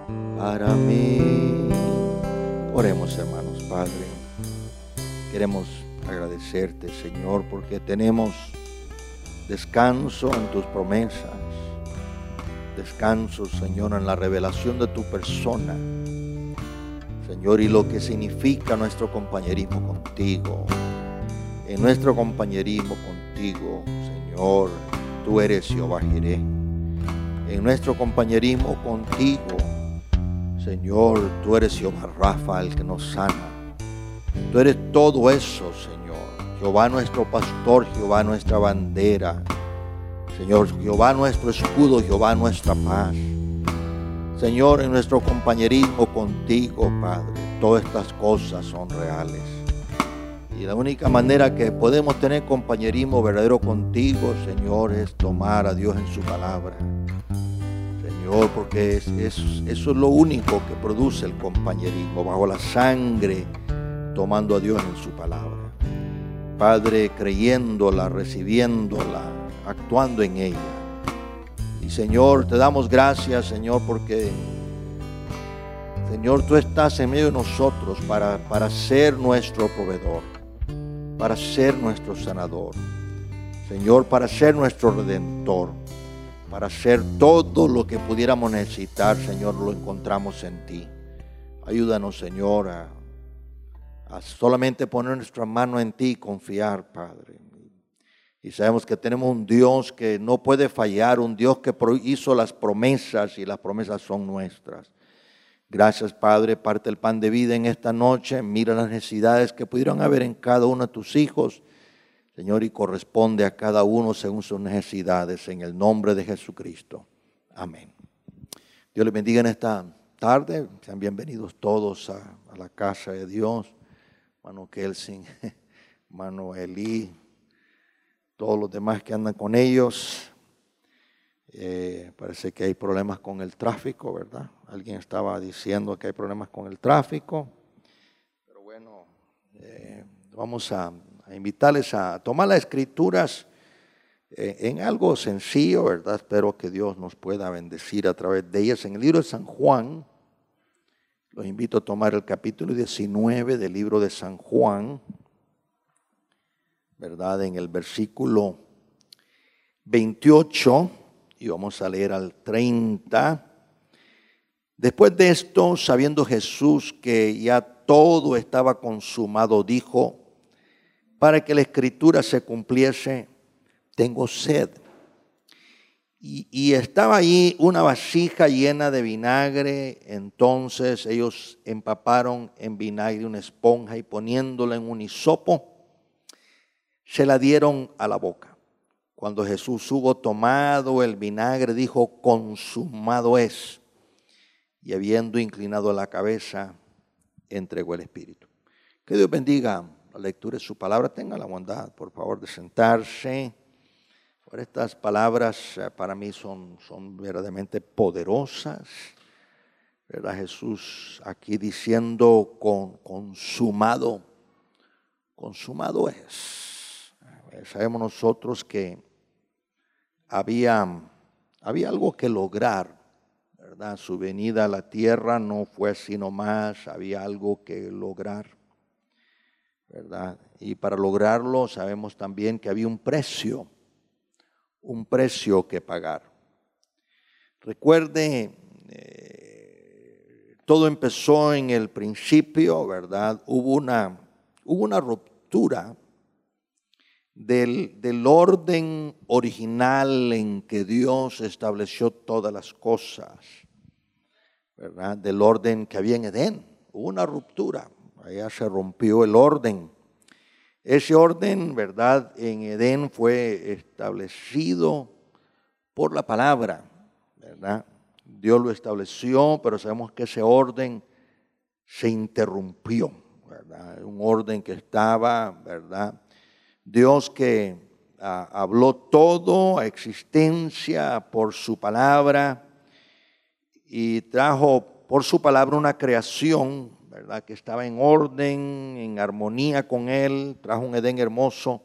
para mí. Oremos, hermanos. Padre, queremos agradecerte, Señor, porque tenemos descanso en tus promesas, descanso, Señor, en la revelación de tu persona, Señor, y lo que significa nuestro compañerismo contigo. En nuestro compañerismo contigo, Señor, tú eres Jehová Jireh. En nuestro compañerismo contigo, Señor, tú eres Jehová Rafa, el que nos sana. Tú eres todo eso, Señor. Jehová nuestro pastor, Jehová nuestra bandera. Señor, Jehová nuestro escudo, Jehová nuestra paz. Señor, en nuestro compañerismo contigo, Padre, todas estas cosas son reales. Y la única manera que podemos tener compañerismo verdadero contigo, Señor, es tomar a Dios en su palabra. Señor, porque eso es lo único que produce el compañerismo, bajo la sangre, tomando a Dios en su palabra. Padre, creyéndola, recibiéndola, actuando en ella. Y Señor, te damos gracias, Señor, porque Señor, tú estás en medio de nosotros para ser nuestro proveedor, para ser nuestro sanador, Señor, para ser nuestro redentor, para hacer todo lo que pudiéramos necesitar, Señor, lo encontramos en ti. Ayúdanos, Señor, a solamente poner nuestra mano en ti y confiar, Padre. Y sabemos que tenemos un Dios que no puede fallar, un Dios que hizo las promesas y las promesas son nuestras. Gracias, Padre, parte el pan de vida en esta noche. Mira las necesidades que pudieran haber en cada uno de tus hijos, Señor, y corresponde a cada uno según sus necesidades, en el nombre de Jesucristo. Amén. Dios les bendiga en esta tarde. Sean bienvenidos todos a la casa de Dios. Hermano Kelsin, hermano Eli, todos los demás que andan con ellos. Parece que hay problemas con el tráfico, ¿verdad? Alguien estaba diciendo que hay problemas con el tráfico. Pero bueno, vamos a invitarles a tomar las escrituras en algo sencillo, ¿verdad? Espero que Dios nos pueda bendecir a través de ellas. En el libro de San Juan, los invito a tomar el capítulo 19 del libro de San Juan, ¿verdad? En el versículo 28, y vamos a leer al 30. Después de esto, sabiendo Jesús que ya todo estaba consumado, dijo: para que la escritura se cumpliese, tengo sed. Y estaba allí una vasija llena de vinagre. Entonces ellos empaparon en vinagre una esponja y poniéndola en un hisopo, se la dieron a la boca. Cuando Jesús hubo tomado el vinagre, dijo: consumado es. Y habiendo inclinado la cabeza, entregó el espíritu. Que Dios bendiga la lectura de su palabra. Tenga la bondad, por favor, de sentarse. Por estas palabras para mí son verdaderamente poderosas, ¿verdad? Jesús aquí diciendo consumado es. Sabemos nosotros que había algo que lograr, ¿verdad? Su venida a la tierra no fue así nomás, había algo que lograr, ¿verdad? Y para lograrlo sabemos también que había un precio que pagar. Recuerde, todo empezó en el principio, ¿verdad? Hubo una ruptura del orden original en que Dios estableció todas las cosas, ¿verdad? Del orden que había en Edén. Hubo una ruptura, allá se rompió el orden. Ese orden, ¿verdad? En Edén fue establecido por la palabra, ¿verdad? Dios lo estableció, pero sabemos que ese orden se interrumpió, ¿verdad? Un orden que estaba, ¿verdad? Dios que habló todo a existencia por su palabra y trajo por su palabra una creación, ¿verdad? Que estaba en orden, en armonía con Él. Trajo un Edén hermoso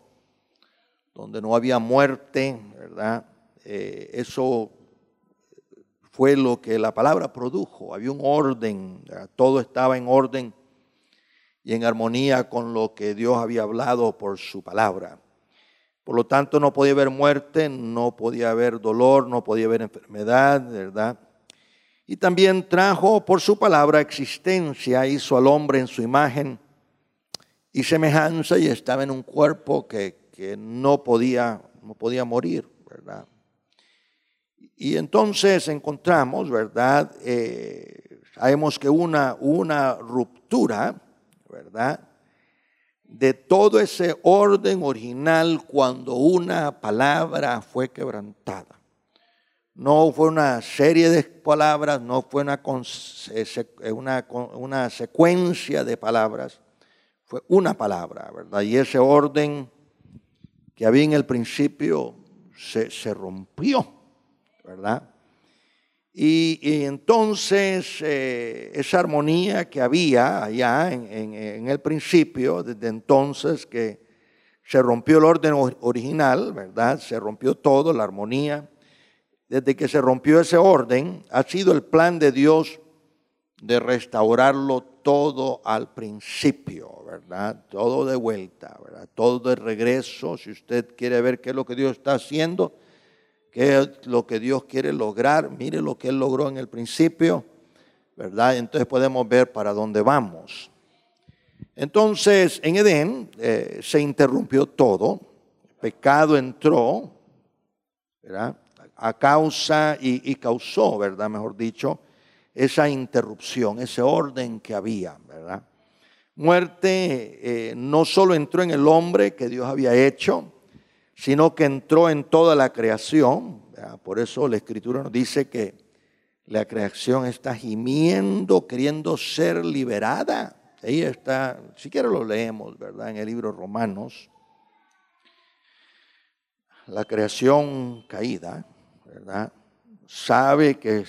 donde no había muerte, ¿verdad? Eso fue lo que la palabra produjo. Había un orden, todo estaba en orden y en armonía con lo que Dios había hablado por su palabra. Por lo tanto, no podía haber muerte, no podía haber dolor, no podía haber enfermedad, ¿verdad? Y también trajo por su palabra existencia, hizo al hombre en su imagen y semejanza, y estaba en un cuerpo que no podía morir, ¿verdad? Y entonces encontramos, ¿verdad? Sabemos que una ruptura, ¿verdad?, de todo ese orden original cuando una palabra fue quebrantada. No fue una serie de palabras, no fue una secuencia de palabras, fue una palabra, ¿verdad? Y ese orden que había en el principio se rompió, ¿verdad? Y entonces esa armonía que había allá en el principio, desde entonces que se rompió el orden original, ¿verdad? Se rompió todo, la armonía. Desde que se rompió ese orden, ha sido el plan de Dios de restaurarlo todo al principio, ¿verdad? Todo de vuelta, ¿verdad? Todo de regreso. Si usted quiere ver qué es lo que Dios está haciendo, qué es lo que Dios quiere lograr, mire lo que Él logró en el principio, ¿verdad? Entonces podemos ver para dónde vamos. Entonces, en Edén se interrumpió todo, el pecado entró, ¿verdad?, a causa y causó, ¿verdad?, mejor dicho, esa interrupción, ese orden que había, ¿verdad? Muerte no solo entró en el hombre que Dios había hecho, sino que entró en toda la creación, ¿verdad? Por eso la Escritura nos dice que la creación está gimiendo, queriendo ser liberada. Ahí está, si quiere lo leemos, ¿verdad?, en el libro de Romanos. La creación caída, ¿verdad?, sabe que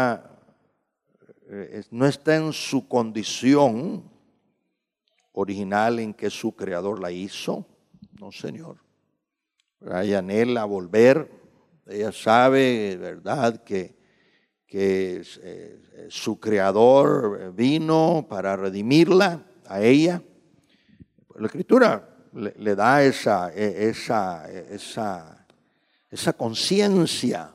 no está en su condición original en que su creador la hizo. No, Señor. Ella anhela volver. Ella sabe, ¿verdad?, que su creador vino para redimirla a ella. La Escritura le da esa conciencia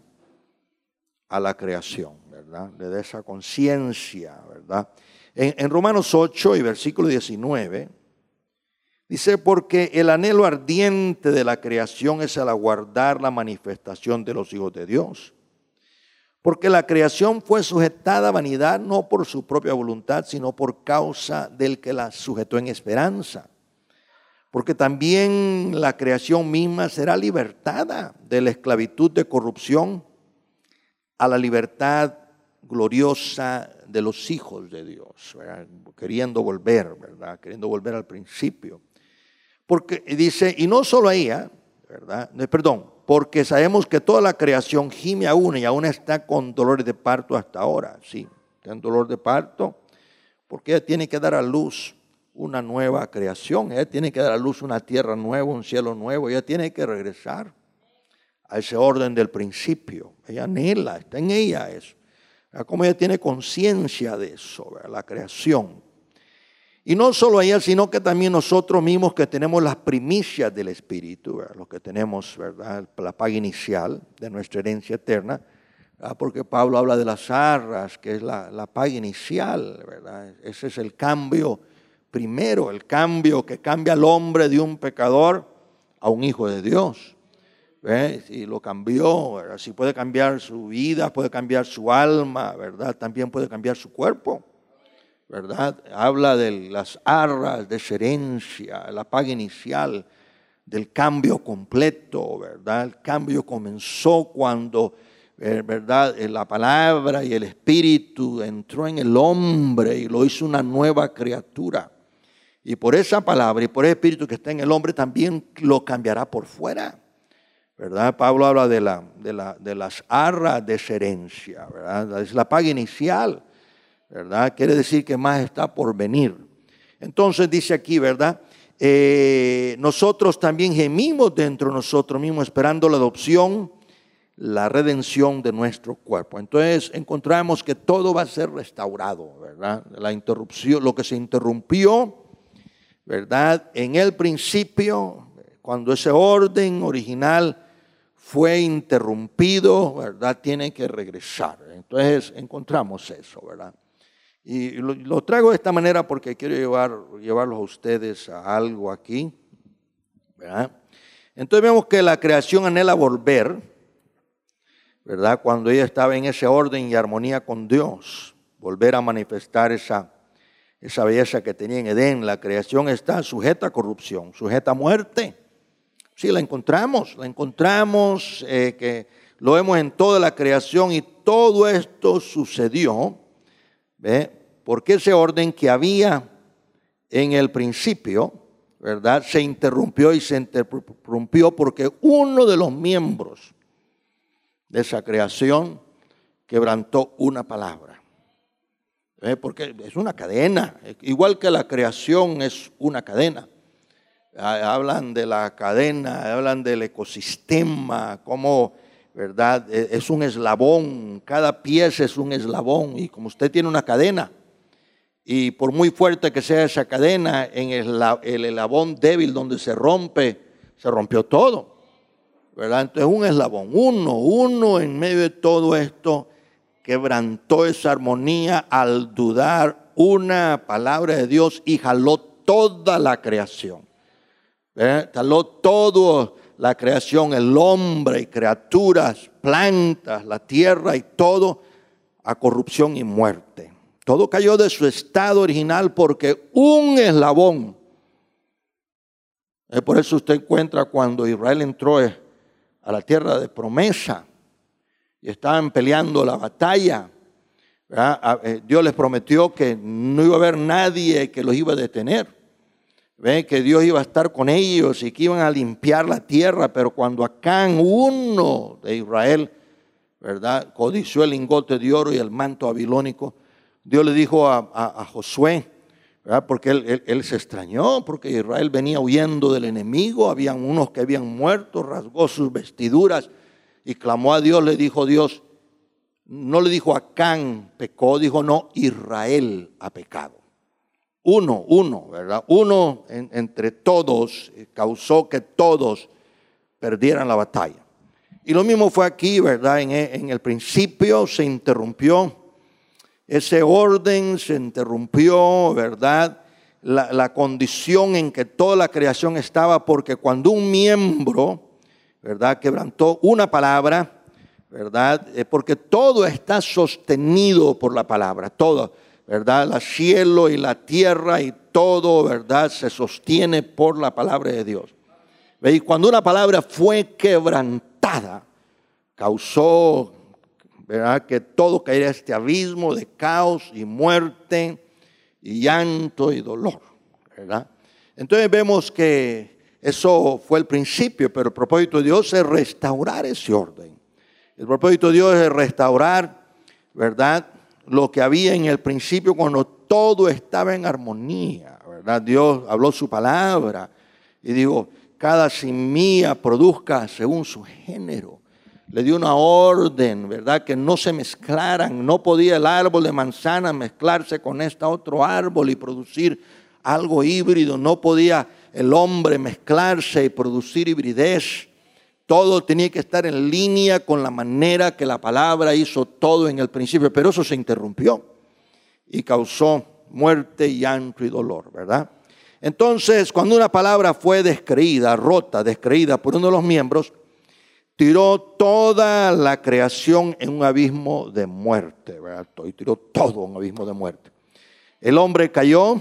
a la creación, ¿verdad? Le da esa conciencia, ¿verdad? En Romanos 8 y versículo 19 dice: porque el anhelo ardiente de la creación es el aguardar la manifestación de los hijos de Dios. Porque la creación fue sujetada a vanidad no por su propia voluntad, sino por causa del que la sujetó en esperanza. Porque también la creación misma será libertada de la esclavitud de corrupción a la libertad gloriosa de los hijos de Dios, ¿verdad? Queriendo volver, ¿verdad? Queriendo volver al principio. Porque dice, y no solo a ella, ¿verdad? Perdón, porque sabemos que toda la creación gime aún y aún está con dolores de parto hasta ahora. Sí, está en dolor de parto porque ella tiene que dar a luz una nueva creación. Ella tiene que dar a luz una tierra nueva, un cielo nuevo. Ella tiene que regresar a ese orden del principio. Ella anhela, está en ella eso. Como ella tiene conciencia de eso, ¿verdad?, la creación. Y no solo ella, sino que también nosotros mismos que tenemos las primicias del Espíritu, ¿verdad?, los que tenemos, ¿verdad?, la paga inicial de nuestra herencia eterna, ¿verdad?, porque Pablo habla de las arras, que es la paga inicial, ¿verdad? Ese es el cambio primero, el cambio que cambia al hombre de un pecador a un hijo de Dios. ¿Ves? Y lo cambió, ¿verdad? Si puede cambiar su vida, puede cambiar su alma, ¿verdad? También puede cambiar su cuerpo, ¿verdad? Habla de las arras de esa herencia, la paga inicial, del cambio completo, ¿verdad? El cambio comenzó cuando, ¿verdad?, la palabra y el Espíritu entró en el hombre y lo hizo una nueva criatura. Y por esa palabra y por el Espíritu que está en el hombre también lo cambiará por fuera, ¿verdad? Pablo habla de las arras de esa herencia, ¿verdad? Es la paga inicial, ¿verdad? Quiere decir que más está por venir. Entonces dice aquí, ¿verdad? Nosotros también gemimos dentro de nosotros mismos esperando la adopción, la redención de nuestro cuerpo. Entonces encontramos que todo va a ser restaurado, ¿verdad? La interrupción, lo que se interrumpió, ¿verdad? En el principio, cuando ese orden original fue interrumpido, ¿verdad? Tiene que regresar. Entonces encontramos eso, ¿verdad? Y lo traigo de esta manera porque quiero llevarlos a ustedes a algo aquí, ¿verdad? Entonces vemos que la creación anhela volver, ¿verdad? Cuando ella estaba en ese orden y armonía con Dios, volver a manifestar esa belleza que tenía en Edén. La creación está sujeta a corrupción, sujeta a muerte. Sí, la encontramos que lo vemos en toda la creación y todo esto sucedió, ¿ve? Porque ese orden que había en el principio, ¿verdad? Se interrumpió porque uno de los miembros de esa creación quebrantó una palabra. Porque es una cadena, igual que la creación es una cadena. Hablan de la cadena, hablan del ecosistema, como, ¿verdad? Es un eslabón, cada pieza es un eslabón. Y como usted tiene una cadena, y por muy fuerte que sea esa cadena, en el eslabón débil donde se rompió todo, ¿verdad? Entonces un eslabón, uno en medio de todo esto, quebrantó esa armonía al dudar una palabra de Dios y jaló toda la creación. Jaló toda la creación, el hombre y criaturas, plantas, la tierra y todo a corrupción y muerte. Todo cayó de su estado original porque un eslabón. Por eso usted encuentra cuando Israel entró a la tierra de promesa y estaban peleando la batalla, ¿verdad? Dios les prometió que no iba a haber nadie que los iba a detener. ¿Ven? Que Dios iba a estar con ellos y que iban a limpiar la tierra. Pero cuando Acán, uno de Israel, ¿verdad?, codició el lingote de oro y el manto babilónico, Dios le dijo a Josué, ¿verdad?, porque él se extrañó, porque Israel venía huyendo del enemigo, habían unos que habían muerto, rasgó sus vestiduras y clamó a Dios. Le dijo Dios, no le dijo Acán pecó, dijo no, Israel ha pecado. Uno, ¿verdad? Uno entre todos causó que todos perdieran la batalla. Y lo mismo fue aquí, ¿verdad? En el principio se interrumpió ese orden, se interrumpió, ¿verdad? La condición en que toda la creación estaba, porque cuando un miembro, ¿verdad?, quebrantó una palabra, ¿verdad? Porque todo está sostenido por la palabra, todo, ¿verdad? El cielo y la tierra y todo, ¿verdad?, se sostiene por la palabra de Dios. Y cuando una palabra fue quebrantada, causó, ¿verdad?, que todo cayera a este abismo de caos y muerte y llanto y dolor, ¿verdad? Entonces vemos que eso fue el principio, pero el propósito de Dios es restaurar ese orden. El propósito de Dios es restaurar, ¿verdad?, lo que había en el principio cuando todo estaba en armonía, ¿verdad? Dios habló su palabra y dijo, cada semilla produzca según su género. Le dio una orden, ¿verdad?, que no se mezclaran. No podía el árbol de manzana mezclarse con este otro árbol y producir algo híbrido. No podía el hombre mezclarse y producir hibridez. Todo tenía que estar en línea con la manera que la palabra hizo todo en el principio. Pero eso se interrumpió y causó muerte, llanto y dolor, ¿verdad? Entonces, cuando una palabra fue descreída por uno de los miembros, tiró toda la creación en un abismo de muerte, ¿verdad? Y tiró todo en un abismo de muerte. El hombre cayó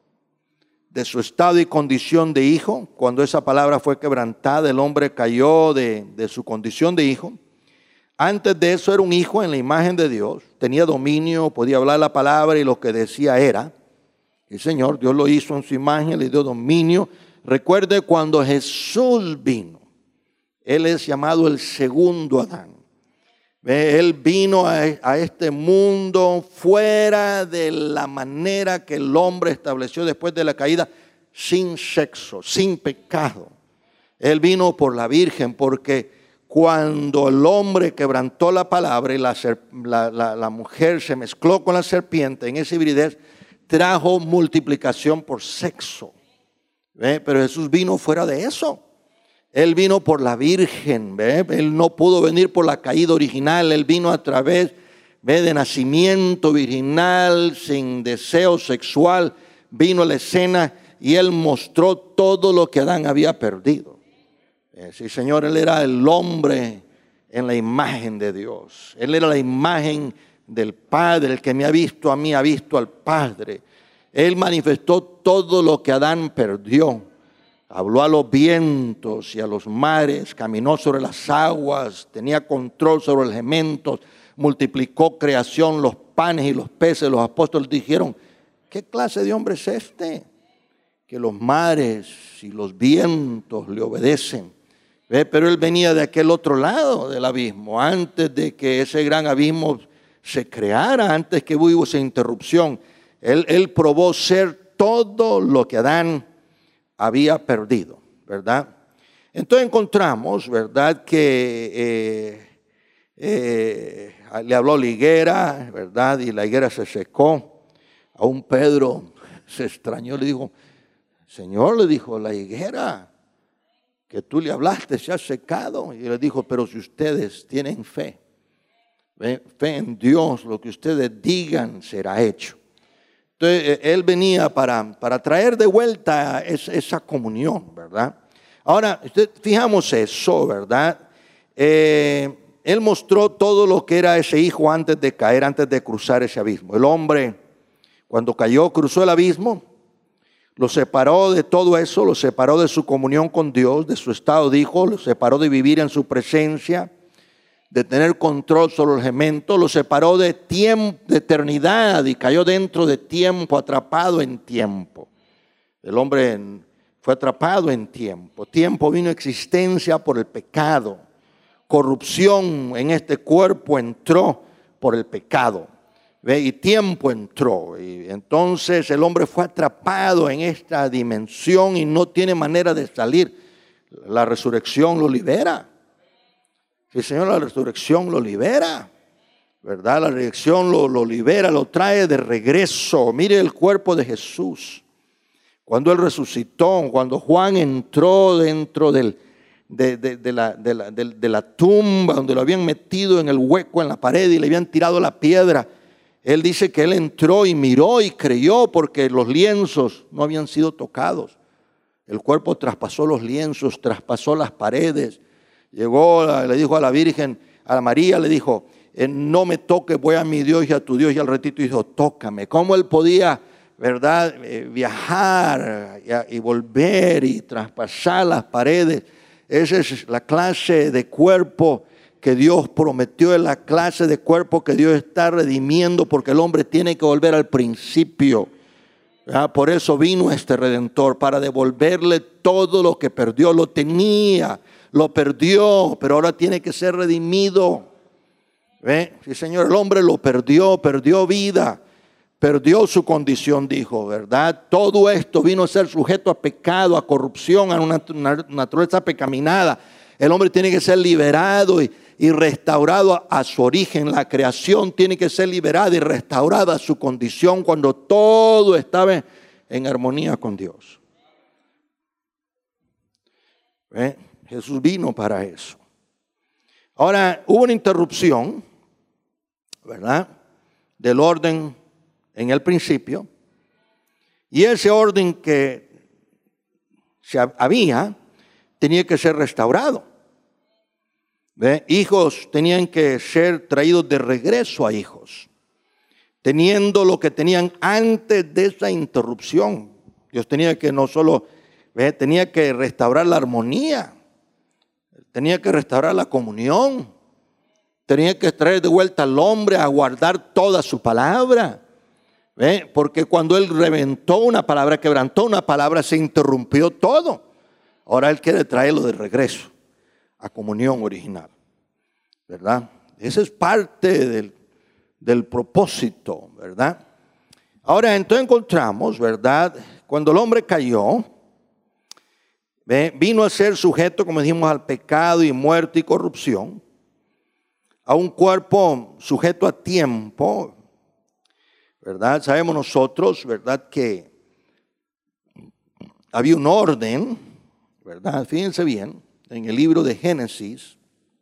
de su estado y condición de hijo. Cuando esa palabra fue quebrantada, el hombre cayó de su condición de hijo. Antes de eso era un hijo en la imagen de Dios, tenía dominio, podía hablar la palabra y lo que decía era. El Señor, Dios lo hizo en su imagen, le dio dominio. Recuerde cuando Jesús vino, Él es llamado el segundo Adán. Él vino a este mundo fuera de la manera que el hombre estableció después de la caída, sin sexo, sin pecado. Él vino por la Virgen, porque cuando el hombre quebrantó la palabra y la mujer se mezcló con la serpiente, en esa hibridez trajo multiplicación por sexo. ¿Ve? Pero Jesús vino fuera de eso. Él vino por la Virgen. ¿Ve? Él no pudo venir por la caída original. Él vino a través, ¿ve?, de nacimiento virginal, sin deseo sexual. Vino a la escena y Él mostró todo lo que Adán había perdido. Sí, Señor, Él era el hombre en la imagen de Dios. Él era la imagen del Padre. El que me ha visto a mí ha visto al Padre. Él manifestó todo lo que Adán perdió. Habló a los vientos y a los mares, caminó sobre las aguas, tenía control sobre los elementos, multiplicó creación, los panes y los peces. Los apóstoles dijeron: ¿qué clase de hombre es este? Que los mares y los vientos le obedecen. ¿Ve? Pero él venía de aquel otro lado del abismo, antes de que ese gran abismo se creara, antes que hubo esa interrupción. Él probó ser todo lo que Adán había perdido, ¿verdad? Entonces encontramos, ¿verdad?, que le habló la higuera, ¿verdad? Y la higuera se secó. Aún Pedro se extrañó, le dijo: Señor, le dijo, la higuera que tú le hablaste se ha secado. Y le dijo: pero si ustedes tienen fe, fe en Dios, lo que ustedes digan será hecho. Entonces él venía para traer de vuelta esa comunión, ¿verdad? Ahora, fijamos eso, ¿verdad? Él mostró todo lo que era ese hijo antes de caer, antes de cruzar ese abismo. El hombre, cuando cayó, cruzó el abismo, lo separó de todo eso, lo separó de su comunión con Dios, de su estado de hijo, lo separó de vivir en su presencia, de tener control sobre los elementos, lo separó de tiempo, de eternidad, y cayó dentro de tiempo, atrapado en tiempo. El hombre fue atrapado en tiempo. Tiempo vino a existencia por el pecado. Corrupción en este cuerpo entró por el pecado. ¿Ve? Y tiempo entró. Y entonces el hombre fue atrapado en esta dimensión y no tiene manera de salir. La resurrección lo libera. Sí, Señor, la resurrección lo libera, ¿verdad? La resurrección lo libera, lo trae de regreso. Mire el cuerpo de Jesús. Cuando Él resucitó, cuando Juan entró dentro de la tumba, donde lo habían metido en el hueco en la pared y le habían tirado la piedra, Él dice que Él entró y miró y creyó, porque los lienzos no habían sido tocados. El cuerpo traspasó los lienzos, traspasó las paredes. Llegó, le dijo a la Virgen, a María, le dijo: no me toques, voy a mi Dios y a tu Dios. Y al ratito dijo: tócame. ¿Cómo él podía, verdad, viajar y volver y traspasar las paredes? Esa es la clase de cuerpo que Dios prometió, es la clase de cuerpo que Dios está redimiendo, porque el hombre tiene que volver al principio. Por eso vino este Redentor, para devolverle todo lo que perdió. Lo tenía, lo perdió, pero ahora tiene que ser redimido. ¿Ve? Sí, Señor, el hombre lo perdió, perdió vida, perdió su condición, dijo, ¿verdad? Todo esto vino a ser sujeto a pecado, a corrupción, a una naturaleza pecaminosa. El hombre tiene que ser liberado y restaurado a su origen. La creación tiene que ser liberada y restaurada a su condición cuando todo estaba en armonía con Dios. ¿Ve? Jesús vino para eso. Ahora, hubo una interrupción, ¿verdad?, del orden en el principio. Y ese orden que había tenía que ser restaurado. ¿Ve? Hijos tenían que ser traídos de regreso a hijos, teniendo lo que tenían antes de esa interrupción. Dios tenía que no solo, tenía que restaurar la armonía, tenía que restaurar la comunión, tenía que traer de vuelta al hombre a guardar toda su palabra. ¿Ve? Porque cuando Él reventó una palabra, quebrantó una palabra, se interrumpió todo. Ahora Él quiere traerlo de regreso a comunión original, ¿verdad? Ese es parte del propósito, ¿verdad? Ahora entonces encontramos, ¿verdad?, cuando el hombre cayó, Vino a ser sujeto, como dijimos, al pecado y muerte y corrupción, a un cuerpo sujeto a tiempo, ¿verdad? Sabemos nosotros, ¿verdad?, que había un orden, ¿verdad? Fíjense bien, en el libro de Génesis,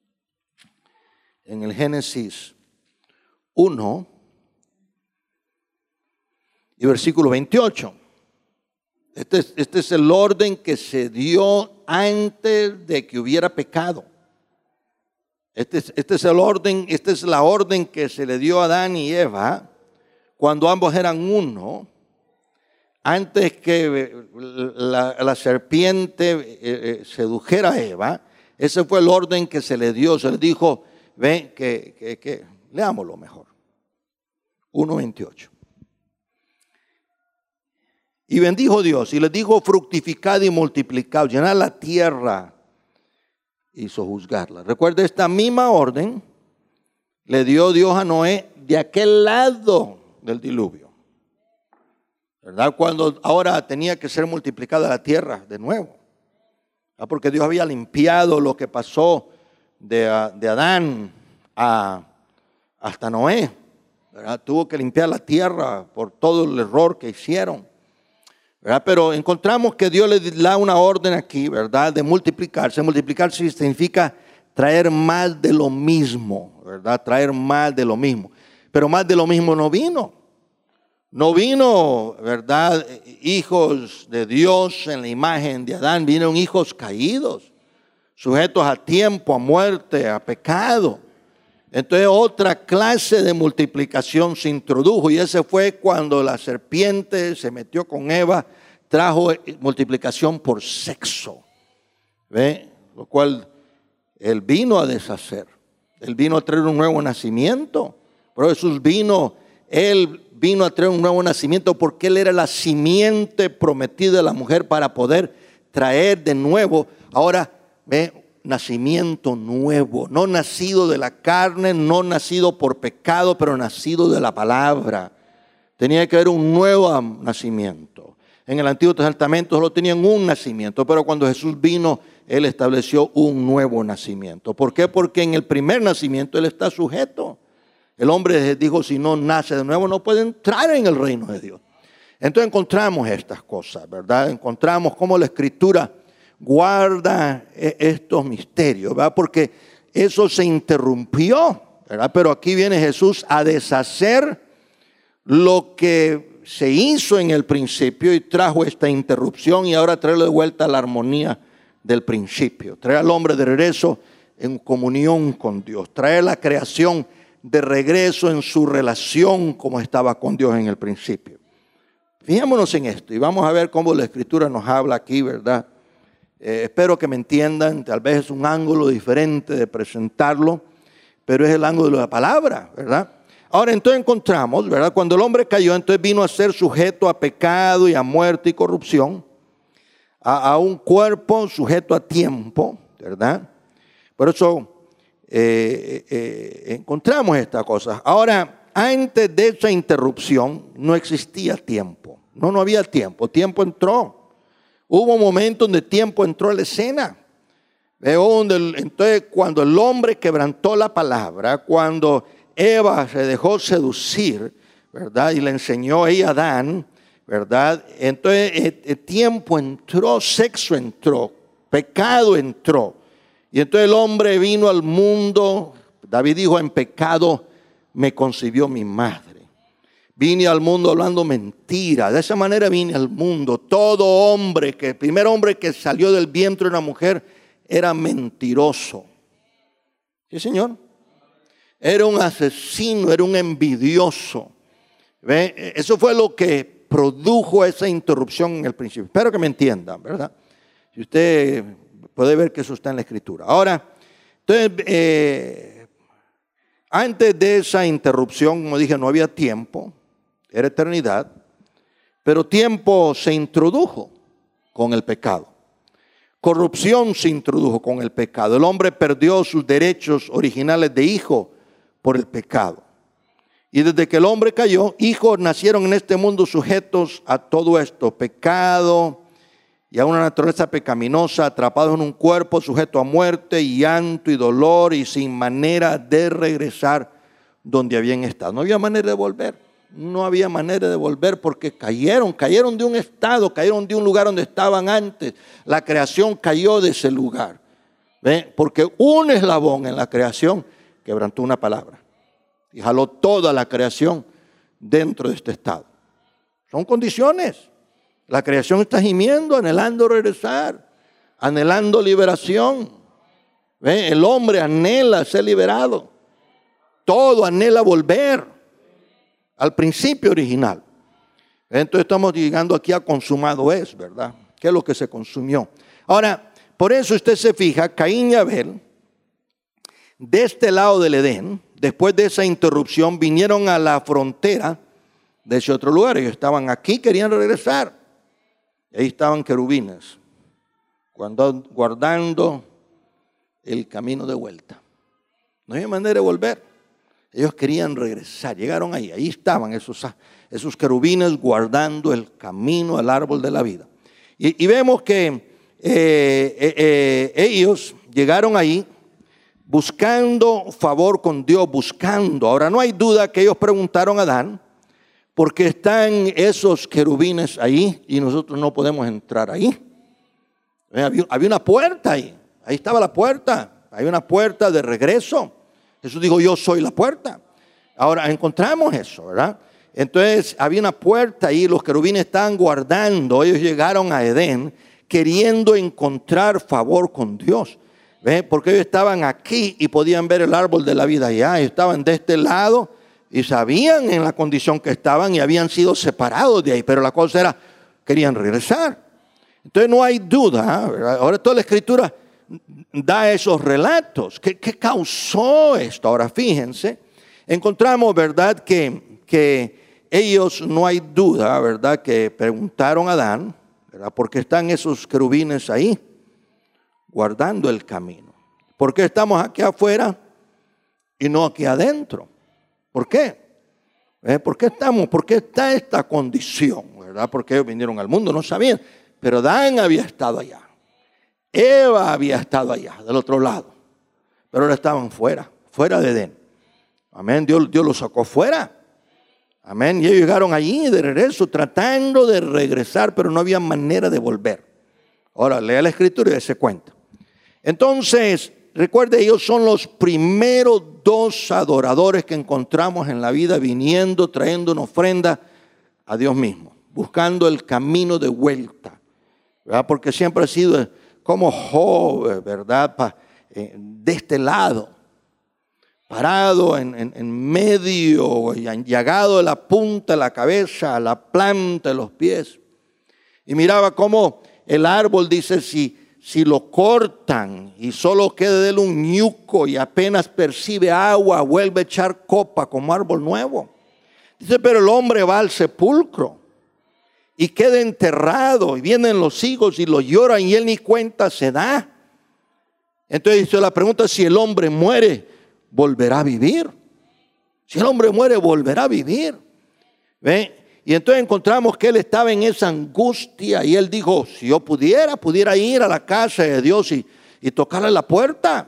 en el Génesis 1 y versículo 28. Este es el orden que se dio antes de que hubiera pecado. Este es el orden, esta es la orden que se le dio a Adán y Eva cuando ambos eran uno, antes que la serpiente sedujera a Eva. Ese fue el orden que se le dio. Se le dijo, ven, que leámoslo mejor. 1:28. Y bendijo Dios y les dijo, fructificad y multiplicad, llenad la tierra y sojuzgarla. Recuerda, esta misma orden le dio Dios a Noé de aquel lado del diluvio, ¿verdad? Cuando ahora tenía que ser multiplicada la tierra de nuevo, ¿verdad? Porque Dios había limpiado lo que pasó de Adán hasta Noé, ¿verdad? Tuvo que limpiar la tierra por todo el error que hicieron, ¿verdad? Pero encontramos que Dios le da una orden aquí, ¿verdad?, de multiplicarse. Multiplicarse significa traer más de lo mismo, ¿verdad? Traer más de lo mismo. Pero más de lo mismo no vino. No vino, ¿verdad?, hijos de Dios en la imagen de Adán. Vinieron hijos caídos, sujetos a tiempo, a muerte, a pecado. Entonces otra clase de multiplicación se introdujo, y ese fue cuando la serpiente se metió con Eva, trajo multiplicación por sexo, ¿ve? Lo cual él vino a deshacer. Él vino a traer un nuevo nacimiento. Pero Jesús él vino a traer un nuevo nacimiento porque él era la simiente prometida de la mujer para poder traer de nuevo, ahora, ¿ve?, nacimiento nuevo, no nacido de la carne, no nacido por pecado, pero nacido de la palabra. Tenía que haber un nuevo nacimiento. En el Antiguo Testamento solo tenían un nacimiento, pero cuando Jesús vino, Él estableció un nuevo nacimiento. ¿Por qué? Porque en el primer nacimiento Él está sujeto. El hombre dijo, si no nace de nuevo, no puede entrar en el reino de Dios. Entonces encontramos estas cosas, ¿verdad? Encontramos cómo la Escritura guarda estos misterios, ¿verdad? Porque eso se interrumpió, ¿verdad? Pero aquí viene Jesús a deshacer lo que se hizo en el principio y trajo esta interrupción, y ahora traerlo de vuelta a la armonía del principio. Traer al hombre de regreso en comunión con Dios. Traer la creación de regreso en su relación como estaba con Dios en el principio. Fijémonos en esto y vamos a ver cómo la Escritura nos habla aquí, ¿verdad? Espero que me entiendan. Tal vez es un ángulo diferente de presentarlo, pero es el ángulo de la palabra, ¿verdad? Ahora entonces encontramos, ¿verdad?, cuando el hombre cayó, entonces vino a ser sujeto a pecado y a muerte y corrupción, a un cuerpo sujeto a tiempo, ¿verdad? Por eso encontramos estas cosas. Ahora, antes de esa interrupción no existía tiempo. No había tiempo. Tiempo entró. Hubo un momento donde tiempo entró a la escena. Entonces, cuando el hombre quebrantó la palabra, cuando Eva se dejó seducir, ¿verdad?, y le enseñó a ella a Adán, ¿verdad?, entonces el tiempo entró, sexo entró, pecado entró. Y entonces el hombre vino al mundo. David dijo, en pecado me concibió mi madre. Vine al mundo hablando mentiras. De esa manera vine al mundo. Todo hombre, el primer hombre que salió del vientre de una mujer era mentiroso. ¿Sí, señor? Era un asesino, era un envidioso. ¿Ve? Eso fue lo que produjo esa interrupción en el principio. Espero que me entiendan, ¿verdad? Si usted puede ver que eso está en la Escritura. Ahora, entonces, antes de esa interrupción, como dije, no había tiempo. Era eternidad, pero tiempo se introdujo con el pecado. Corrupción se introdujo con el pecado. El hombre perdió sus derechos originales de hijo por el pecado. Y desde que el hombre cayó, hijos nacieron en este mundo sujetos a todo esto, pecado y a una naturaleza pecaminosa, atrapados en un cuerpo sujeto a muerte, y llanto y dolor, y sin manera de regresar donde habían estado. No había manera de volver. No había manera de volver porque cayeron de un estado, cayeron de un lugar donde estaban antes. La creación cayó de ese lugar. ¿Ve? Porque un eslabón en la creación quebrantó una palabra y jaló toda la creación dentro de este estado. Son condiciones. La creación está gimiendo, anhelando regresar, anhelando liberación. ¿Ve? El hombre anhela ser liberado. Todo anhela volver al principio original. Entonces estamos llegando aquí a consumado es, ¿verdad? ¿Qué es lo que se consumió? Ahora, por eso usted se fija, Caín y Abel, de este lado del Edén, después de esa interrupción, vinieron a la frontera de ese otro lugar. Ellos estaban aquí, querían regresar. Y ahí estaban querubines, guardando el camino de vuelta. No había manera de volver. Ellos querían regresar, llegaron ahí estaban esos querubines guardando el camino al árbol de la vida. Y vemos que ellos llegaron ahí buscando favor con Dios, buscando. Ahora no hay duda que ellos preguntaron a Adán, ¿por qué están esos querubines ahí y nosotros no podemos entrar ahí? Había una puerta ahí estaba la puerta, hay una puerta de regreso. Jesús dijo, yo soy la puerta. Ahora encontramos eso, ¿verdad? Entonces había una puerta ahí, los querubines estaban guardando. Ellos llegaron a Edén queriendo encontrar favor con Dios. ¿Ve? Porque ellos estaban aquí y podían ver el árbol de la vida allá. Ellos estaban de este lado y sabían en la condición que estaban y habían sido separados de ahí. Pero la cosa era, querían regresar. Entonces no hay duda, ¿verdad? Ahora toda la Escritura da esos relatos. ¿Qué causó esto? Ahora fíjense, encontramos, ¿verdad? Que ellos, no hay duda, ¿verdad? Que preguntaron a Adán, ¿verdad? ¿Por qué están esos querubines ahí? Guardando el camino. ¿Por qué estamos aquí afuera y no aquí adentro? ¿Por qué? ¿Por qué estamos? ¿Por qué está esta condición? ¿Verdad? Porque ellos vinieron al mundo, no sabían. Pero Adán había estado allá. Eva había estado allá, del otro lado. Pero ahora estaban fuera de Edén. Amén. Dios los sacó fuera. Amén. Y ellos llegaron allí de regreso, tratando de regresar, pero no había manera de volver. Ahora, lea la Escritura y dése cuenta. Entonces, recuerde, ellos son los primeros dos adoradores que encontramos en la vida, viniendo, trayendo una ofrenda a Dios mismo, buscando el camino de vuelta, ¿verdad? Porque siempre ha sido como Job, ¿verdad? De este lado, parado en medio, llagado de la punta de la cabeza a la planta de los pies. Y miraba cómo el árbol, dice, si lo cortan y solo queda de él un ñuco y apenas percibe agua, vuelve a echar copa como árbol nuevo. Dice, pero el hombre va al sepulcro y queda enterrado, y vienen los hijos y lo lloran y él ni cuenta se da. Entonces dice la pregunta, si el hombre muere, ¿volverá a vivir? Si el hombre muere, ¿volverá a vivir? ¿Ve? Y entonces encontramos que él estaba en esa angustia y él dijo, si yo pudiera ir a la casa de Dios y tocarle la puerta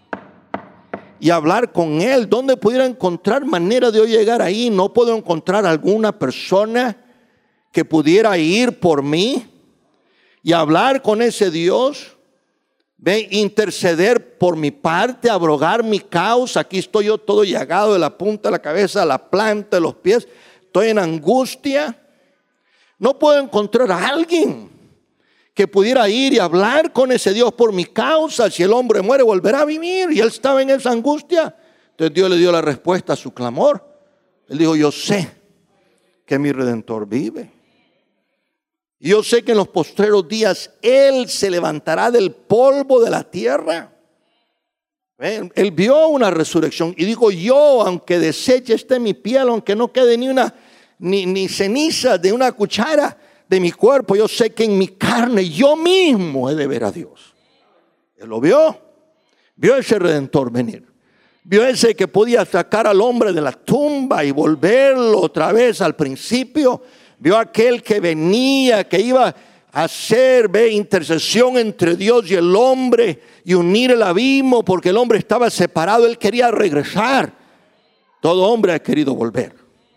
y hablar con él. ¿Dónde pudiera encontrar manera de yo llegar ahí? No puedo encontrar alguna persona que pudiera ir por mí y hablar con ese Dios, ¿ve? Interceder por mi parte, abrogar mi causa. Aquí estoy yo todo llagado de la punta de la cabeza a la planta de los pies. Estoy en angustia. No puedo encontrar a alguien que pudiera ir y hablar con ese Dios por mi causa. Si el hombre muere, volverá a vivir. Y él estaba en esa angustia. Entonces Dios le dio la respuesta a su clamor. Él dijo, yo sé que mi Redentor vive. Y yo sé que en los postreros días Él se levantará del polvo de la tierra. Él vio una resurrección y dijo, yo, aunque deseche esté mi piel, aunque no quede ni ceniza de una cuchara de mi cuerpo, yo sé que en mi carne yo mismo he de ver a Dios. Él lo vio ese Redentor venir. Vio ese que podía sacar al hombre de la tumba y volverlo otra vez al principio. Vio aquel que venía, que iba hacer intercesión entre Dios y el hombre y unir el abismo, porque el hombre estaba separado. Él quería regresar. Todo hombre ha querido volver.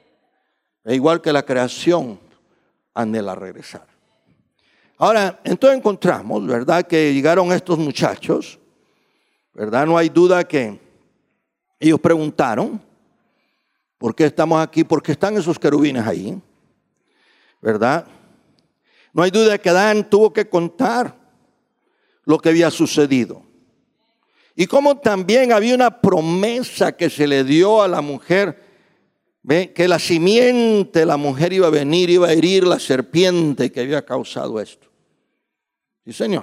E igual que la creación anhela regresar. Ahora, entonces encontramos, ¿verdad?, que llegaron estos muchachos, ¿verdad? No hay duda que ellos preguntaron, ¿por qué estamos aquí? ¿Por qué están esos querubines ahí? ¿Verdad? No hay duda que Adán tuvo que contar lo que había sucedido. Y como también había una promesa que se le dio a la mujer, ¿ve?, que la simiente de la mujer iba a venir, iba a herir la serpiente que había causado esto. Sí, Señor.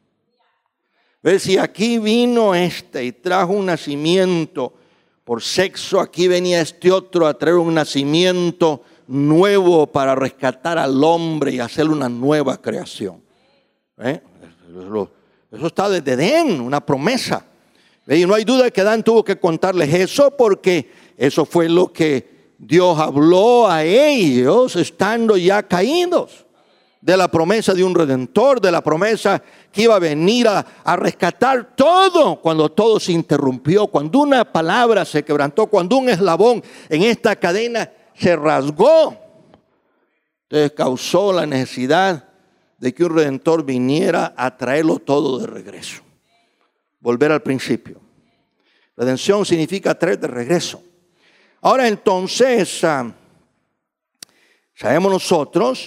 ¿Ve? Si aquí vino y trajo un nacimiento por sexo, aquí venía este otro a traer un nacimiento nuevo para rescatar al hombre y hacerle una nueva creación. ¿Ve? Eso está desde Edén, una promesa. ¿Ve? Y no hay duda que Adán tuvo que contarles eso, porque eso fue lo que Dios habló a ellos estando ya caídos. De la promesa de un redentor, de la promesa que iba a venir a rescatar todo, cuando todo se interrumpió, cuando una palabra se quebrantó, cuando un eslabón en esta cadena se rasgó. Entonces causó la necesidad de que un redentor viniera a traerlo todo de regreso. Volver al principio. Redención significa traer de regreso. Ahora entonces, sabemos nosotros,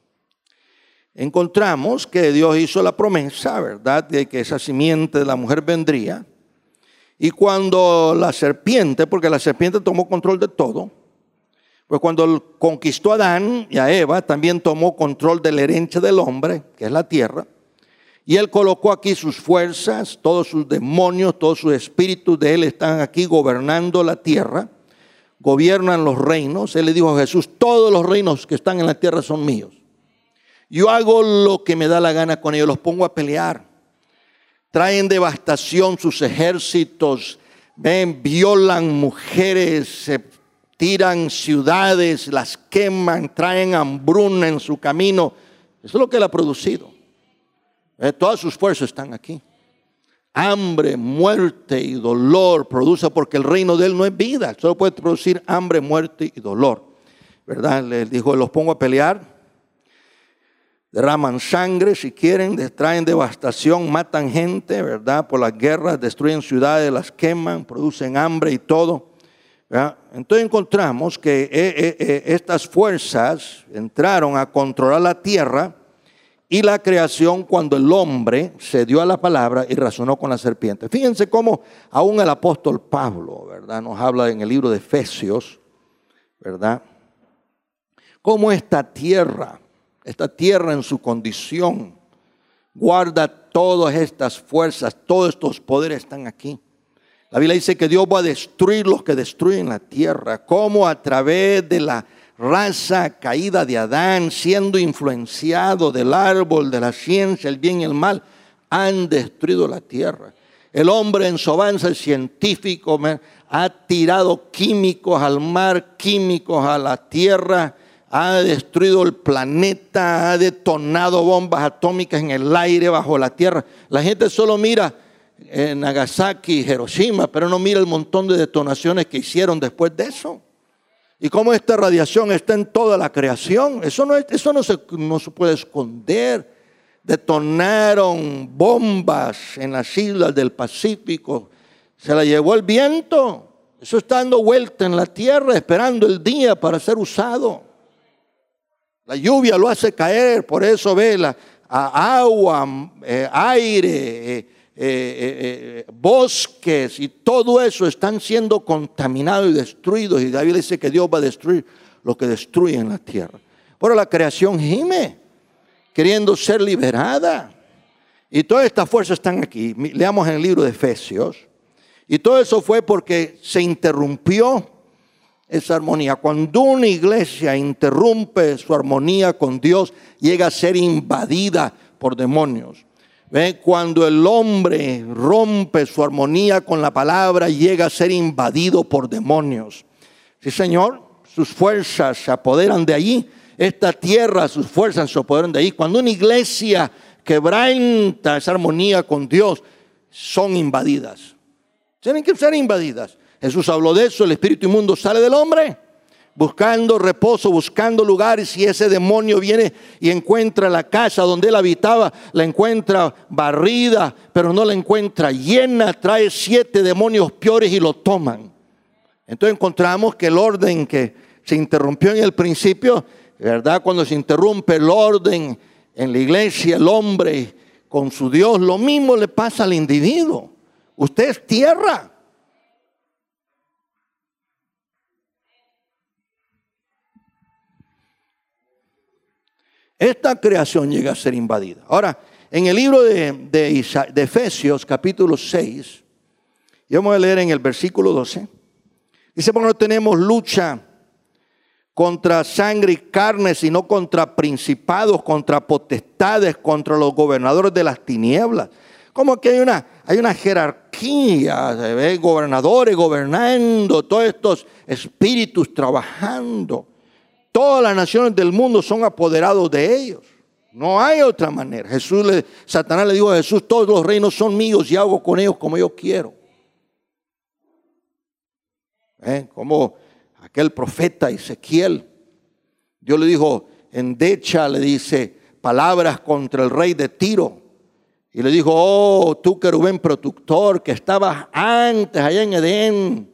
encontramos que Dios hizo la promesa, ¿verdad?, de que esa simiente de la mujer vendría. Y cuando la serpiente, porque la serpiente tomó control de todo, pues cuando conquistó a Adán y a Eva, también tomó control de la herencia del hombre, que es la tierra. Y él colocó aquí sus fuerzas, todos sus demonios, todos sus espíritus de él están aquí gobernando la tierra. Gobiernan los reinos. Él le dijo a Jesús: todos los reinos que están en la tierra son míos. Yo hago lo que me da la gana con ellos, los pongo a pelear. Traen devastación sus ejércitos, violan mujeres, se tiran ciudades, las queman, traen hambruna en su camino. Eso es lo que él ha producido. Todas sus fuerzas están aquí. Hambre, muerte y dolor produce, porque el reino de él no es vida, solo puede producir hambre, muerte y dolor. ¿Verdad? Les dijo: los pongo a pelear. Derraman sangre si quieren, traen devastación, matan gente, ¿verdad?, por las guerras, destruyen ciudades, las queman, producen hambre y todo, ¿verdad? Entonces encontramos que estas fuerzas entraron a controlar la tierra y la creación cuando el hombre se dio a la palabra y razonó con la serpiente. Fíjense cómo aún el apóstol Pablo, ¿verdad?, nos habla en el libro de Efesios, ¿verdad?, cómo esta tierra en su condición guarda todas estas fuerzas, todos estos poderes están aquí. La Biblia dice que Dios va a destruir los que destruyen la tierra, como a través de la raza caída de Adán, siendo influenciado del árbol de la ciencia, el bien y el mal, han destruido la tierra. El hombre en su avance científico ha tirado químicos al mar, químicos a la tierra, ha destruido el planeta, ha detonado bombas atómicas en el aire, bajo la tierra. La gente solo mira Nagasaki y Hiroshima, pero no mira el montón de detonaciones que hicieron después de eso. Y cómo esta radiación está en toda la creación. Eso no se puede esconder. Detonaron bombas en las islas del Pacífico. Se la llevó el viento. Eso está dando vuelta en la tierra, esperando el día para ser usado. La lluvia lo hace caer, por eso ve agua, aire, bosques y todo eso están siendo contaminados y destruidos. Y David dice que Dios va a destruir lo que destruye en la tierra. Pero la creación gime, queriendo ser liberada. Y todas estas fuerzas están aquí. Leamos en el libro de Efesios. Y todo eso fue porque se interrumpió esa armonía. Cuando una iglesia interrumpe su armonía con Dios, llega a ser invadida por demonios. ¿Ve? Cuando el hombre rompe su armonía con la palabra, llega a ser invadido por demonios. Sí, Señor, sus fuerzas se apoderan de allí esta tierra, sus fuerzas se apoderan de ahí. Cuando una iglesia quebranta esa armonía con Dios, son invadidas. Tienen que ser invadidas. Jesús habló de eso, el espíritu inmundo sale del hombre buscando reposo, buscando lugares, y ese demonio viene y encuentra la casa donde él habitaba, la encuentra barrida, pero no la encuentra llena, trae 7 demonios peores y lo toman. Entonces encontramos que el orden que se interrumpió en el principio, ¿verdad? Cuando se interrumpe el orden en la iglesia, el hombre con su Dios, lo mismo le pasa al individuo. Usted es tierra. Esta creación llega a ser invadida. Ahora, en el libro de Efesios, capítulo 6, y vamos a leer en el versículo 12, dice: porque no tenemos lucha contra sangre y carne, sino contra principados, contra potestades, contra los gobernadores de las tinieblas. Como que hay una jerarquía, ¿ve? Gobernadores gobernando, todos estos espíritus trabajando. Todas las naciones del mundo son apoderados de ellos. No hay otra manera. Satanás le dijo a Jesús: todos los reinos son míos y hago con ellos como yo quiero. Como aquel profeta Ezequiel, Dios le dijo, endecha, le dice, palabras contra el rey de Tiro. Y le dijo: oh, tú querubín protector, que estabas antes allá en Edén,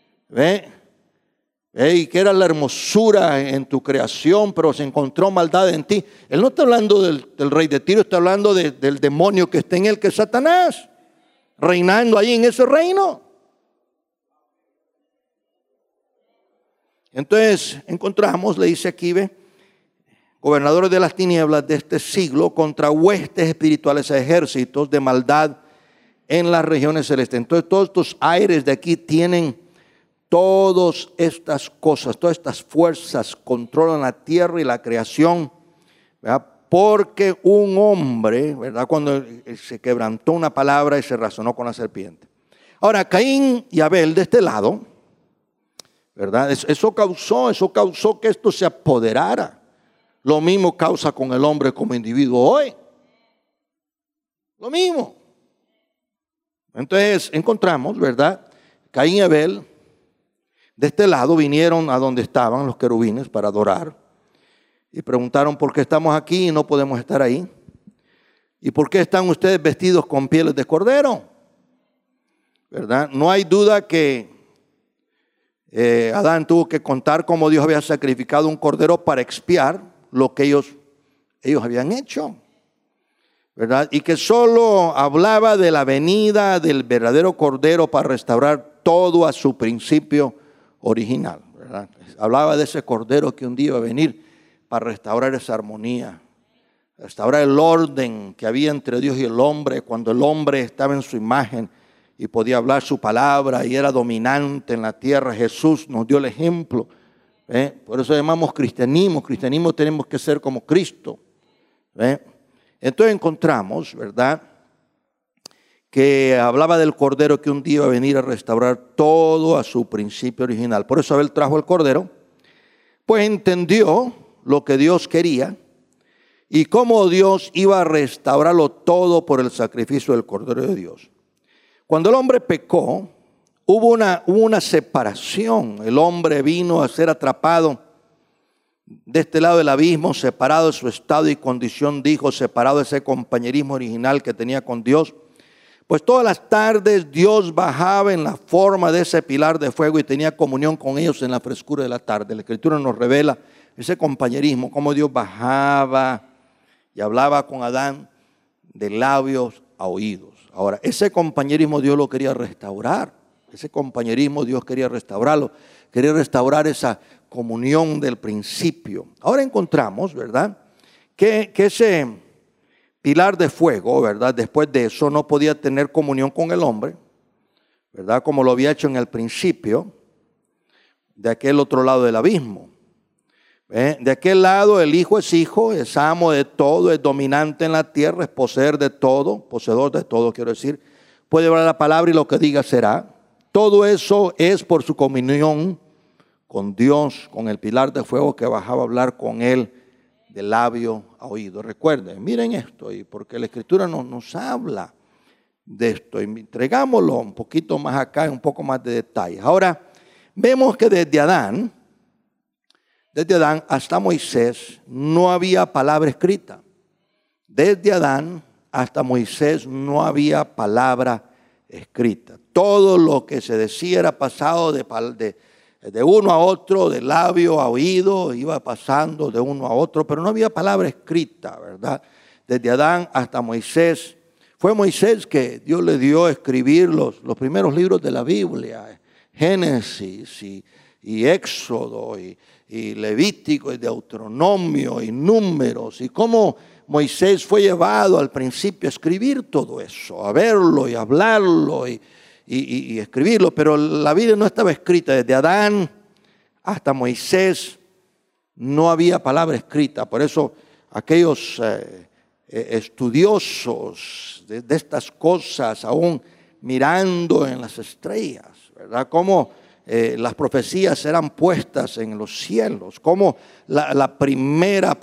y que era la hermosura en tu creación, pero se encontró maldad en ti. Él no está hablando del rey de Tiro, está hablando del demonio que está en él, que es Satanás, reinando ahí en ese reino. Entonces encontramos, le dice aquí, gobernadores de las tinieblas de este siglo, contra huestes espirituales, ejércitos de maldad en las regiones celestes. Entonces todos estos aires de aquí tienen todas estas cosas, todas estas fuerzas controlan la tierra y la creación, ¿verdad? Porque un hombre, ¿verdad?, cuando se quebrantó una palabra y se razonó con la serpiente. Ahora, Caín y Abel de este lado, ¿verdad? Eso causó que esto se apoderara. Lo mismo causa con el hombre como individuo hoy. Lo mismo. Entonces encontramos, ¿verdad? Caín y Abel de este lado vinieron a donde estaban los querubines para adorar. Y preguntaron: ¿por qué estamos aquí y no podemos estar ahí? ¿Y por qué están ustedes vestidos con pieles de cordero? ¿Verdad? No hay duda que Adán tuvo que contar cómo Dios había sacrificado un cordero para expiar lo que ellos habían hecho, ¿verdad? Y que solo hablaba de la venida del verdadero cordero para restaurar todo a su principio original, ¿verdad? Hablaba de ese cordero que un día iba a venir para restaurar esa armonía, restaurar el orden que había entre Dios y el hombre, cuando el hombre estaba en su imagen y podía hablar su palabra y era dominante en la tierra. Jesús nos dio el ejemplo. Por eso llamamos cristianismo. Cristianismo tenemos que ser como Cristo. Entonces encontramos, ¿verdad?, que hablaba del cordero que un día iba a venir a restaurar todo a su principio original. Por eso Abel trajo el cordero, pues entendió lo que Dios quería y cómo Dios iba a restaurarlo todo por el sacrificio del cordero de Dios. Cuando el hombre pecó, hubo una separación. El hombre vino a ser atrapado de este lado del abismo, separado de su estado y condición de hijo, separado de ese compañerismo original que tenía con Dios. Pues todas las tardes Dios bajaba en la forma de ese pilar de fuego y tenía comunión con ellos en la frescura de la tarde. La Escritura nos revela ese compañerismo, cómo Dios bajaba y hablaba con Adán de labios a oídos. Ahora, ese compañerismo Dios lo quería restaurar. Ese compañerismo Dios quería restaurarlo. Quería restaurar esa comunión del principio. Ahora encontramos, ¿verdad?, que ese pilar de fuego, ¿verdad?, después de eso no podía tener comunión con el hombre, ¿verdad?, como lo había hecho en el principio, de aquel otro lado del abismo. De aquel lado el hijo, es amo de todo, es dominante en la tierra, es poseedor de todo, quiero decir. Puede hablar la palabra y lo que diga será. Todo eso es por su comunión con Dios, con el pilar de fuego que bajaba a hablar con él de labio a oído. Recuerden, miren esto, y porque la Escritura nos habla de esto, y entregámoslo un poquito más acá, un poco más de detalles. Ahora, vemos que desde Adán hasta Moisés no había palabra escrita. Desde Adán hasta Moisés no había palabra escrita. Todo lo que se decía era pasado de uno a otro, de labio a oído, iba pasando de uno a otro, pero no había palabra escrita, ¿verdad? Desde Adán hasta Moisés. Fue Moisés que Dios le dio a escribir los primeros libros de la Biblia, Génesis y Éxodo y Levítico y Deuteronomio y Números, y cómo Moisés fue llevado al principio a escribir todo eso, a verlo y hablarlo y escribirlo, pero la Biblia no estaba escrita. Desde Adán hasta Moisés no había palabra escrita. Por eso aquellos estudiosos de estas cosas, aún mirando en las estrellas, ¿verdad? Cómo las profecías eran puestas en los cielos, cómo la primera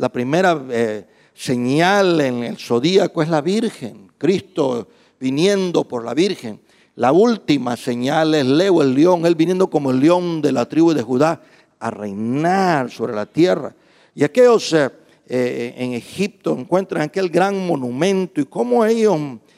señal en el zodíaco es la Virgen, Cristo viniendo por la Virgen. La última señal es Leo, el león, él viniendo como el león de la tribu de Judá a reinar sobre la tierra. Y aquellos en Egipto encuentran aquel gran monumento y cómo ellos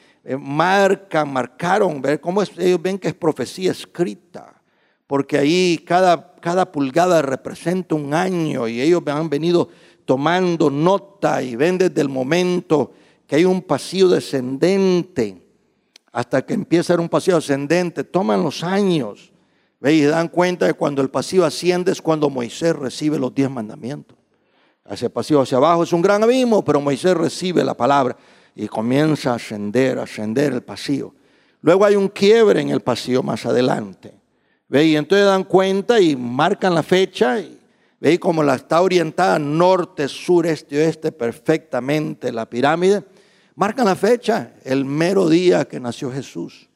marcaron, ver cómo ellos ven que es profecía escrita, porque ahí cada pulgada representa un año y ellos han venido tomando nota y ven desde el momento que hay un pasillo descendente hasta que empieza a ser un pasillo ascendente, toman los años, ¿ve? Y se dan cuenta de cuando el pasillo asciende es cuando Moisés recibe los 10 mandamientos. Ese pasillo hacia abajo es un gran abismo, pero Moisés recibe la palabra y comienza a ascender el pasillo. Luego hay un quiebre en el pasillo más adelante, ¿ve? Y entonces dan cuenta y marcan la fecha y ¿ve? Como la está orientada norte, sur, este, oeste perfectamente la pirámide. Marcan la fecha, el mero día que nació Jesús.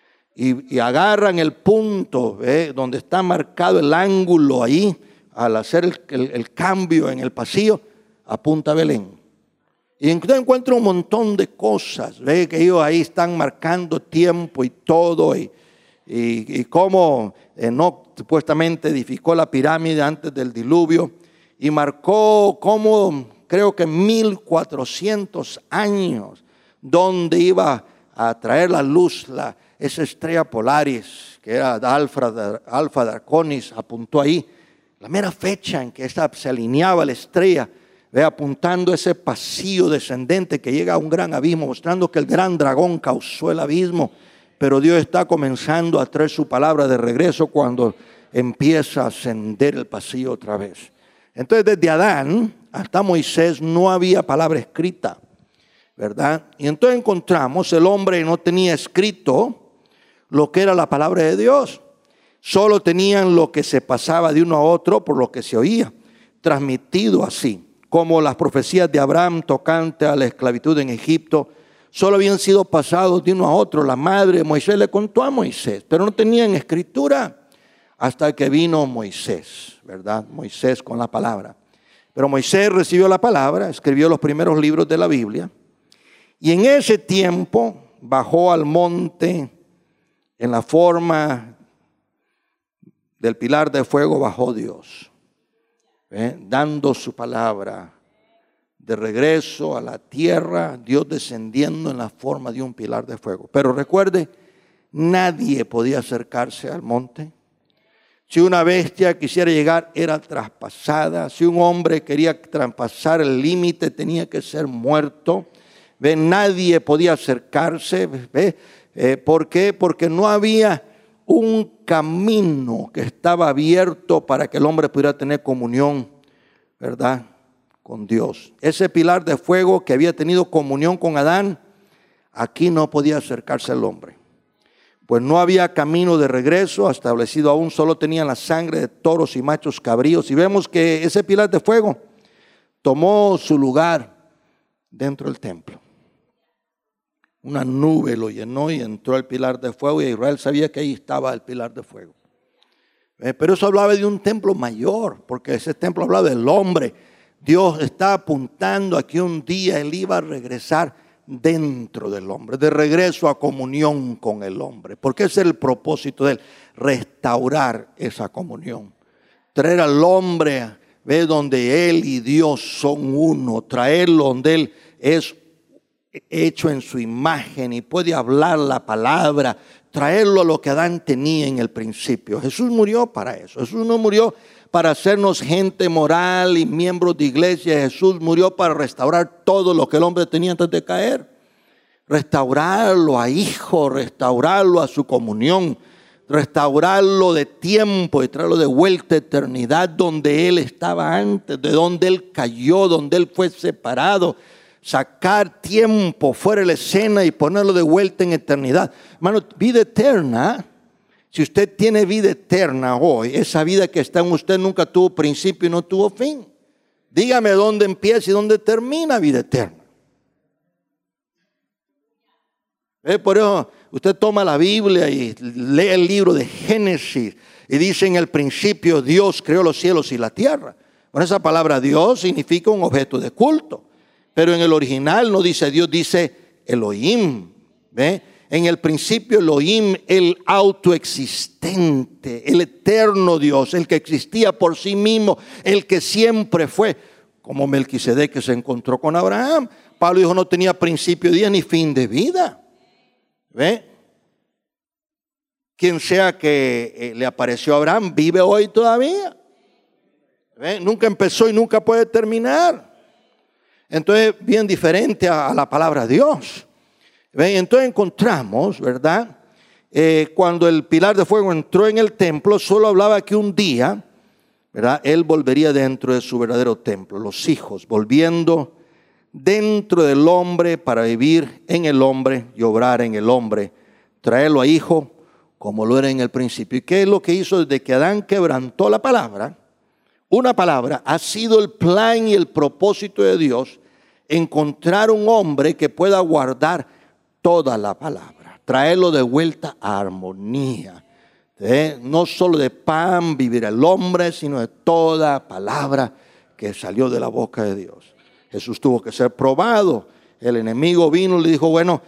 Y agarran el punto, ¿ve? Donde está marcado el ángulo ahí, al hacer el cambio en el pasillo, apunta a Belén. Y entonces encuentran un montón de cosas, ¿ve? Que ellos ahí están marcando tiempo y todo, y cómo no supuestamente edificó la pirámide antes del diluvio, y marcó como creo que 1400 años donde iba a traer la luz esa estrella Polaris, que era Alfa Draconis, apuntó ahí la mera fecha en que se alineaba la estrella, ¿ve? Apuntando ese pasillo descendente que llega a un gran abismo, mostrando que el gran dragón causó el abismo. Pero Dios está comenzando a traer su palabra de regreso cuando empieza a ascender el pasillo otra vez. Entonces, desde Adán hasta Moisés no había palabra escrita, ¿verdad? Y entonces encontramos el hombre no tenía escrito lo que era la palabra de Dios. Solo tenían lo que se pasaba de uno a otro por lo que se oía, transmitido así, como las profecías de Abraham tocante a la esclavitud en Egipto. Solo habían sido pasados de uno a otro. La madre de Moisés le contó a Moisés, pero no tenían escritura hasta que vino Moisés, ¿verdad? Moisés con la palabra. Pero Moisés recibió la palabra, escribió los primeros libros de la Biblia, y en ese tiempo bajó al monte en la forma del pilar de fuego, bajó Dios, dando su palabra. De regreso a la tierra, Dios descendiendo en la forma de un pilar de fuego. Pero recuerde, nadie podía acercarse al monte. Si una bestia quisiera llegar, era traspasada. Si un hombre quería traspasar el límite, tenía que ser muerto. ¿Ve? Nadie podía acercarse. ¿Ve? ¿Por qué? Porque no había un camino que estaba abierto para que el hombre pudiera tener comunión, ¿verdad?, con Dios. Ese pilar de fuego que había tenido comunión con Adán, aquí no podía acercarse el hombre, pues no había camino de regreso establecido aún, solo tenían la sangre de toros y machos cabríos. Y vemos que ese pilar de fuego tomó su lugar dentro del templo. Una nube lo llenó y entró el pilar de fuego, y Israel sabía que ahí estaba el pilar de fuego. Pero eso hablaba de un templo mayor, porque ese templo hablaba del hombre. Dios está apuntando a que un día Él iba a regresar dentro del hombre, de regreso a comunión con el hombre. Porque ese es el propósito de Él, restaurar esa comunión. Traer al hombre, ve, donde Él y Dios son uno, traerlo donde Él es hecho en su imagen y puede hablar la palabra, traerlo a lo que Adán tenía en el principio. Jesús murió para eso. Jesús no murió para hacernos gente moral y miembros de iglesia. Jesús murió para restaurar todo lo que el hombre tenía antes de caer. Restaurarlo a hijo, restaurarlo a su comunión, restaurarlo de tiempo y traerlo de vuelta a eternidad donde Él estaba antes, de donde Él cayó, donde Él fue separado. Sacar tiempo fuera de la escena y ponerlo de vuelta en eternidad. Hermano, vida eterna, si usted tiene vida eterna hoy, esa vida que está en usted nunca tuvo principio y no tuvo fin. Dígame dónde empieza y dónde termina vida eterna. Por eso usted toma la Biblia y lee el libro de Génesis y dice: en el principio Dios creó los cielos y la tierra. Bueno, esa palabra Dios significa un objeto de culto. Pero en el original no dice Dios, dice Elohim. ¿Ve? En el principio Elohim, el autoexistente, el eterno Dios, el que existía por sí mismo, el que siempre fue. Como Melquisedec que se encontró con Abraham. Pablo dijo: no tenía principio de día ni fin de vida. ¿Ve? Quien sea que le apareció a Abraham vive hoy todavía. ¿Ve? Nunca empezó y nunca puede terminar. Entonces, bien diferente a la palabra Dios. ¿Ven? Entonces encontramos, ¿verdad? Cuando el pilar de fuego entró en el templo, solo hablaba que un día, ¿verdad?, Él volvería dentro de su verdadero templo. Los hijos volviendo dentro del hombre para vivir en el hombre y obrar en el hombre. Traerlo a hijo como lo era en el principio. ¿Y qué es lo que hizo desde que Adán quebrantó la palabra? Una palabra. Ha sido el plan y el propósito de Dios encontrar un hombre que pueda guardar toda la palabra, traerlo de vuelta a armonía. No solo de pan vivirá el hombre, sino de toda palabra que salió de la boca de Dios. Jesús tuvo que ser probado. El enemigo vino y le dijo: bueno,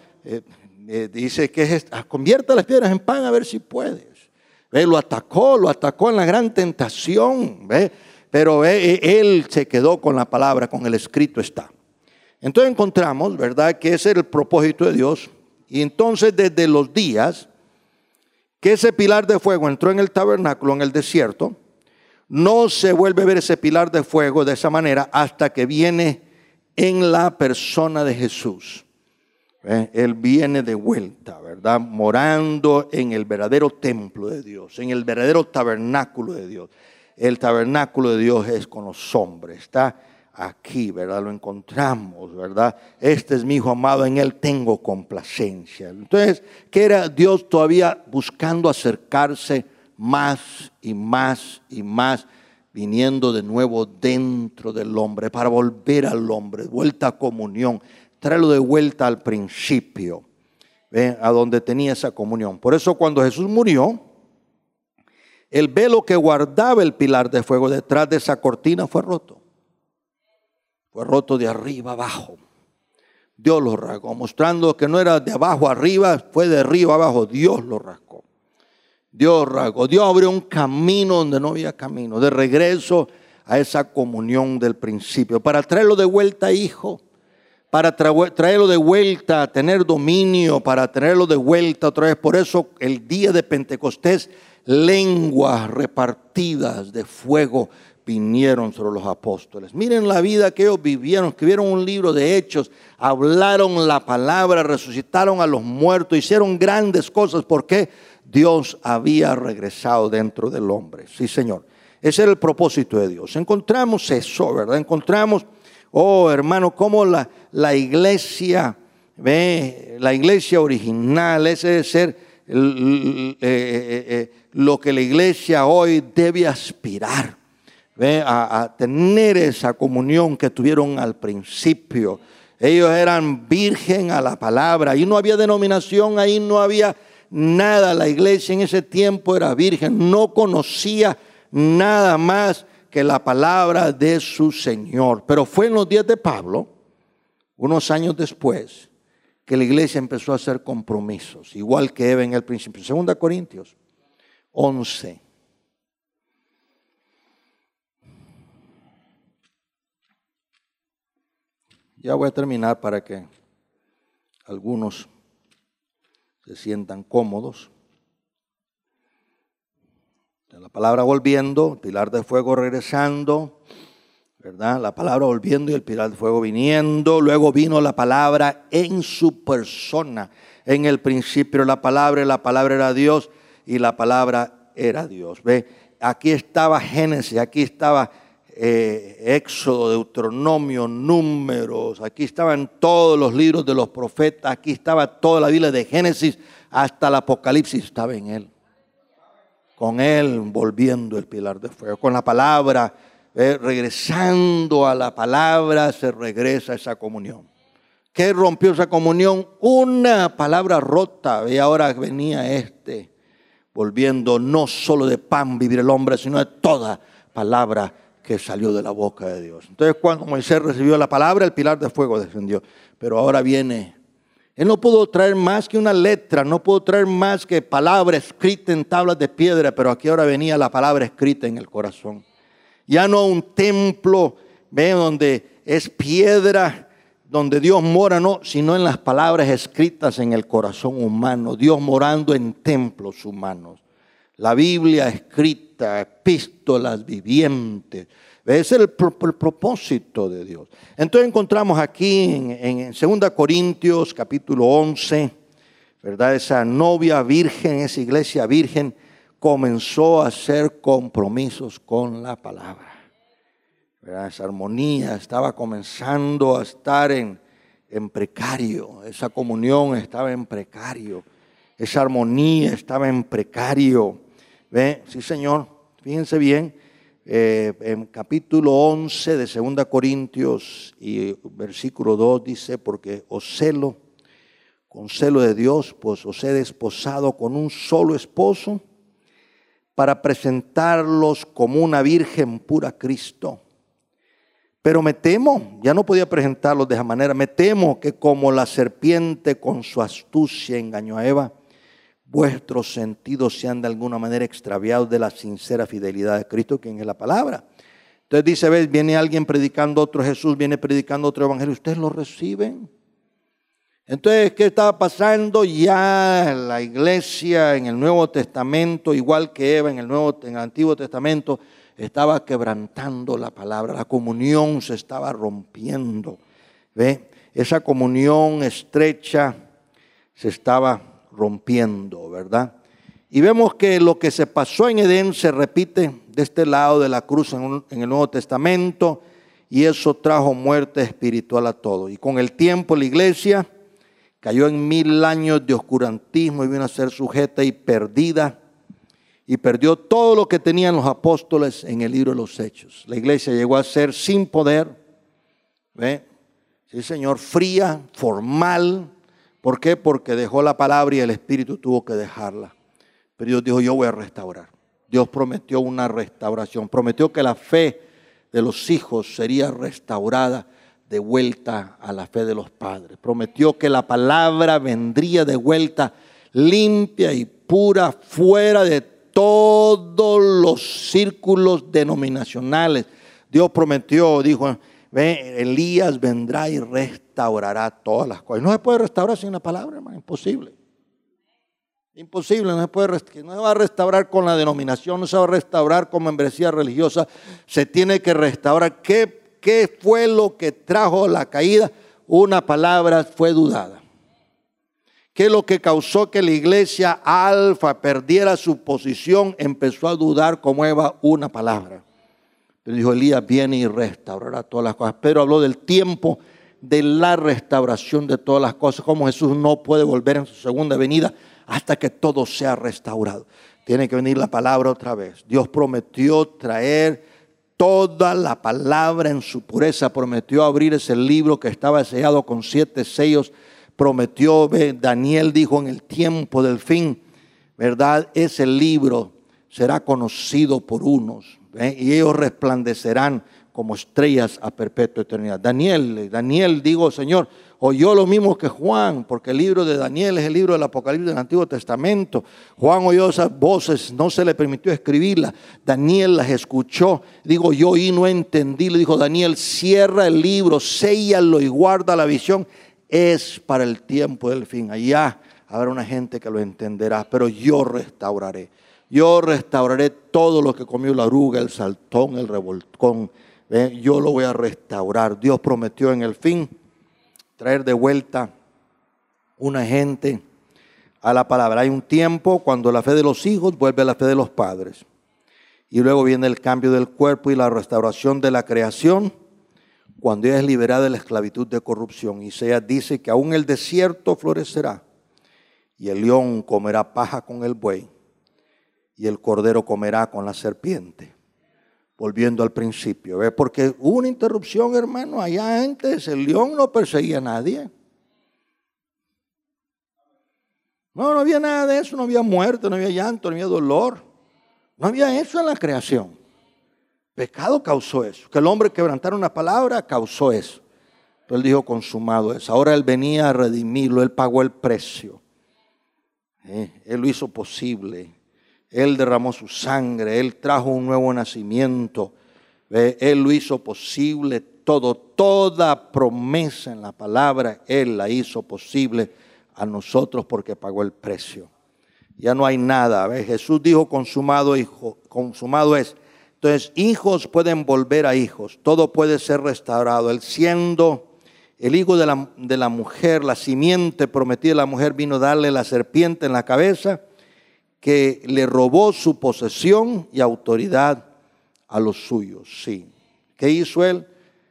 dice que convierta las piedras en pan a ver si puedes. Lo atacó en la gran tentación. Pero él se quedó con la palabra, con el escrito está. Entonces encontramos, ¿verdad?, que ese era el propósito de Dios. Y entonces desde los días que ese pilar de fuego entró en el tabernáculo, en el desierto, no se vuelve a ver ese pilar de fuego de esa manera hasta que viene en la persona de Jesús. Él viene de vuelta, ¿verdad?, morando en el verdadero templo de Dios, en el verdadero tabernáculo de Dios. El tabernáculo de Dios es con los hombres, está aquí, ¿verdad? Lo encontramos, ¿verdad? Este es mi hijo amado, en él tengo complacencia. Entonces, ¿qué era Dios todavía buscando acercarse más y más y más, viniendo de nuevo dentro del hombre, para volver al hombre, vuelta a comunión, traerlo de vuelta al principio, ¿ve?, a donde tenía esa comunión. Por eso cuando Jesús murió, el velo que guardaba el pilar de fuego detrás de esa cortina fue roto. Fue roto de arriba abajo. Dios lo rasgó, mostrando que no era de abajo arriba, fue de arriba abajo. Dios lo rasgó. Dios rasgó. Dios abrió un camino donde no había camino, de regreso a esa comunión del principio, para traerlo de vuelta, hijo, para traerlo de vuelta a tener dominio, para traerlo de vuelta otra vez. Por eso el día de Pentecostés, lenguas repartidas de fuego vinieron sobre los apóstoles. Miren la vida que ellos vivieron, escribieron un libro de Hechos, hablaron la palabra, resucitaron a los muertos, hicieron grandes cosas porque Dios había regresado dentro del hombre. Sí, Señor. Ese era el propósito de Dios. Encontramos eso, ¿verdad? Encontramos, oh hermano, cómo la iglesia, la iglesia original, ese debe ser lo que la iglesia hoy debe aspirar. A tener esa comunión que tuvieron al principio. Ellos eran virgen a la palabra. Ahí no había denominación, ahí no había nada. La iglesia en ese tiempo era virgen, no conocía nada más que la palabra de su Señor. Pero fue en los días de Pablo, unos años después, que la iglesia empezó a hacer compromisos, igual que Eva en el principio. 2 Corintios 11. Ya voy a terminar para que algunos se sientan cómodos. La palabra volviendo, el pilar de fuego regresando, ¿verdad? La palabra volviendo y el pilar de fuego viniendo. Luego vino la palabra en su persona. En el principio la palabra era Dios y la palabra era Dios. ¿Ve? Aquí estaba Génesis, aquí estaba Éxodo, Deuteronomio, Números, aquí estaban todos los libros de los profetas, aquí estaba toda la Biblia de Génesis hasta el Apocalipsis, estaba en él. Con él volviendo el pilar de fuego, con la palabra, regresando a la palabra se regresa a esa comunión. ¿Qué rompió esa comunión? Una palabra rota, y ahora venía volviendo no solo de pan vivir el hombre, sino de toda palabra que salió de la boca de Dios. Entonces cuando Moisés recibió la palabra, el pilar de fuego descendió. Pero ahora viene, él no pudo traer más que una letra, no pudo traer más que palabra escrita en tablas de piedra, pero aquí ahora venía la palabra escrita en el corazón. Ya no un templo, donde es piedra, donde Dios mora, no, sino en las palabras escritas en el corazón humano, Dios morando en templos humanos. La Biblia escrita, epístolas vivientes. Ese es el propósito de Dios. Entonces encontramos aquí en 2 Corintios capítulo 11, ¿verdad? Esa novia virgen, esa iglesia virgen comenzó a hacer compromisos con la palabra. ¿Verdad? Esa armonía estaba comenzando a estar en precario. Esa comunión estaba en precario. Esa armonía estaba en precario. ¿Ve? Sí, Señor. Fíjense bien. En capítulo 11 de 2 Corintios y versículo 2 dice: porque os celo, con celo de Dios, pues os he desposado con un solo esposo, para presentarlos como una virgen pura a Cristo. Pero me temo, ya no podía presentarlos de esa manera, me temo que como la serpiente con su astucia engañó a Eva, vuestros sentidos sean de alguna manera extraviados de la sincera fidelidad de Cristo, quien es la palabra. Entonces dice, ves, viene alguien predicando otro Jesús, viene predicando otro evangelio, ¿ustedes lo reciben? Entonces, ¿qué estaba pasando? Ya la iglesia en el Nuevo Testamento, igual que Eva en el Antiguo Testamento, estaba quebrantando la palabra, la comunión se estaba rompiendo. ¿Ve? Esa comunión estrecha se estaba rompiendo, ¿verdad? Y vemos que lo que se pasó en Edén se repite de este lado de la cruz en el Nuevo Testamento, y eso trajo muerte espiritual a todo. Y con el tiempo la iglesia cayó en 1000 años de oscurantismo y vino a ser sujeta y perdida. Y perdió todo lo que tenían los apóstoles en el libro de los Hechos. La iglesia llegó a ser sin poder, ¿ve? Sí, Señor, fría, formal. ¿Por qué? Porque dejó la palabra y el Espíritu tuvo que dejarla. Pero Dios dijo, yo voy a restaurar. Dios prometió una restauración. Prometió que la fe de los hijos sería restaurada de vuelta a la fe de los padres. Prometió que la palabra vendría de vuelta limpia y pura, fuera de todos los círculos denominacionales. Dios prometió, dijo, ve, Elías vendrá y restaurará todas las cosas. No se puede restaurar sin la palabra, hermano, imposible. Imposible, no se va a restaurar con la denominación, no se va a restaurar con membresía religiosa. Se tiene que restaurar. ¿Qué fue lo que trajo la caída? Una palabra fue dudada. ¿Qué es lo que causó que la iglesia alfa perdiera su posición? Empezó a dudar como Eva una palabra. Pero dijo, Elías viene y restaurará todas las cosas. Pedro habló del tiempo de la restauración de todas las cosas, como Jesús no puede volver en su segunda venida hasta que todo sea restaurado. Tiene que venir la palabra otra vez. Dios prometió traer toda la palabra en su pureza. Prometió abrir ese libro que estaba sellado con 7 sellos prometió, Daniel dijo en el tiempo del fin, ¿verdad? Ese libro será conocido por unos, y ellos resplandecerán como estrellas a perpetua eternidad. Daniel, digo, Señor, oyó lo mismo que Juan, porque el libro de Daniel es el libro del Apocalipsis del Antiguo Testamento. Juan oyó esas voces, no se le permitió escribirlas. Daniel las escuchó. Digo, yo oí, no entendí. Le dijo Daniel, cierra el libro, séllalo y guarda la visión. Es para el tiempo del fin. Allá habrá una gente que lo entenderá, pero yo restauraré. Yo restauraré todo lo que comió la oruga, el saltón, el revolcón. Yo lo voy a restaurar. Dios prometió en el fin traer de vuelta una gente a la palabra. Hay un tiempo cuando la fe de los hijos vuelve a la fe de los padres. Y luego viene el cambio del cuerpo y la restauración de la creación cuando ella es liberada de la esclavitud de corrupción. Isaías dice que aún el desierto florecerá y el león comerá paja con el buey y el cordero comerá con la serpiente. Volviendo al principio, ¿ves? Porque hubo una interrupción, hermano. Allá antes el león no perseguía a nadie. No había nada de eso, no había muerte, no había llanto, no había dolor. No había eso en la creación. Pecado causó eso. Que el hombre quebrantara una palabra causó eso. Pero él dijo, consumado es. Ahora él venía a redimirlo, él pagó el precio. Él lo hizo posible. Él derramó su sangre, Él trajo un nuevo nacimiento, Él lo hizo posible todo, toda promesa en la palabra, Él la hizo posible a nosotros porque pagó el precio. Ya no hay nada, Jesús dijo consumado, hijo, consumado es. Entonces hijos pueden volver a hijos, todo puede ser restaurado. Él siendo el hijo de la mujer, la simiente prometida de la mujer vino a darle la serpiente en la cabeza, que le robó su posesión y autoridad a los suyos. Sí. ¿Qué hizo él?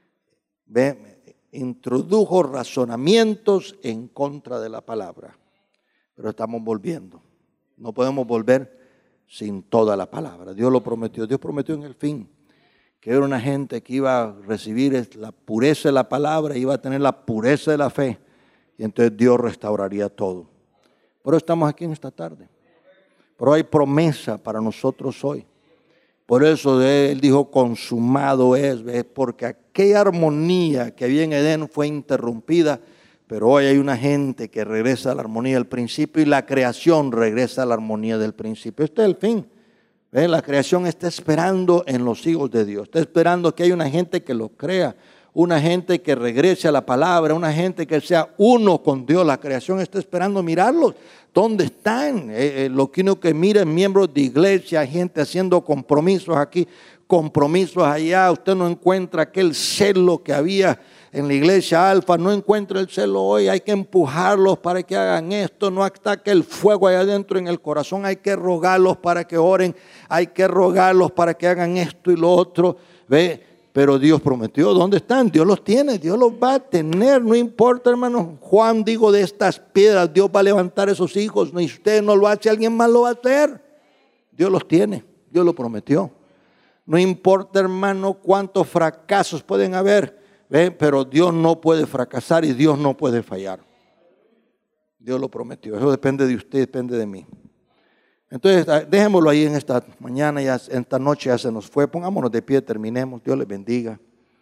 Introdujo razonamientos en contra de la palabra. Pero estamos volviendo. No podemos volver sin toda la palabra. Dios lo prometió. Dios prometió en el fin que era una gente que iba a recibir la pureza de la palabra, iba a tener la pureza de la fe. Y entonces Dios restauraría todo. Por eso estamos aquí en esta tarde. Pero hay promesa para nosotros hoy. Por eso Él dijo consumado es, ¿ves? Porque aquella armonía que había en Edén fue interrumpida, pero hoy hay una gente que regresa a la armonía del principio y la creación regresa a la armonía del principio. Este es el fin. ¿Ves? La creación está esperando en los hijos de Dios, está esperando que haya una gente que lo crea, una gente que regrese a la palabra, una gente que sea uno con Dios. La creación está esperando mirarlos. ¿Dónde están? Lo que uno que mira es miembros de iglesia, gente haciendo compromisos aquí, compromisos allá. Usted no encuentra aquel celo que había en la iglesia Alfa, no encuentra el celo hoy. Hay que empujarlos para que hagan esto. No está aquel fuego allá adentro en el corazón. Hay que rogarlos para que oren. Hay que rogarlos para que hagan esto y lo otro. ¿Ve? Pero Dios prometió, ¿dónde están? Dios los tiene, Dios los va a tener, no importa, hermano. Juan dijo, de estas piedras Dios va a levantar esos hijos. Ni usted no lo hace, alguien más lo va a hacer. Dios los tiene, Dios lo prometió. No importa, hermano, cuántos fracasos pueden haber, ¿ve? Pero Dios no puede fracasar y Dios no puede fallar. Dios lo prometió, eso depende de usted, depende de mí. Entonces, dejémoslo ahí en esta mañana, ya esta noche ya se nos fue. Pongámonos de pie, terminemos. Dios les bendiga.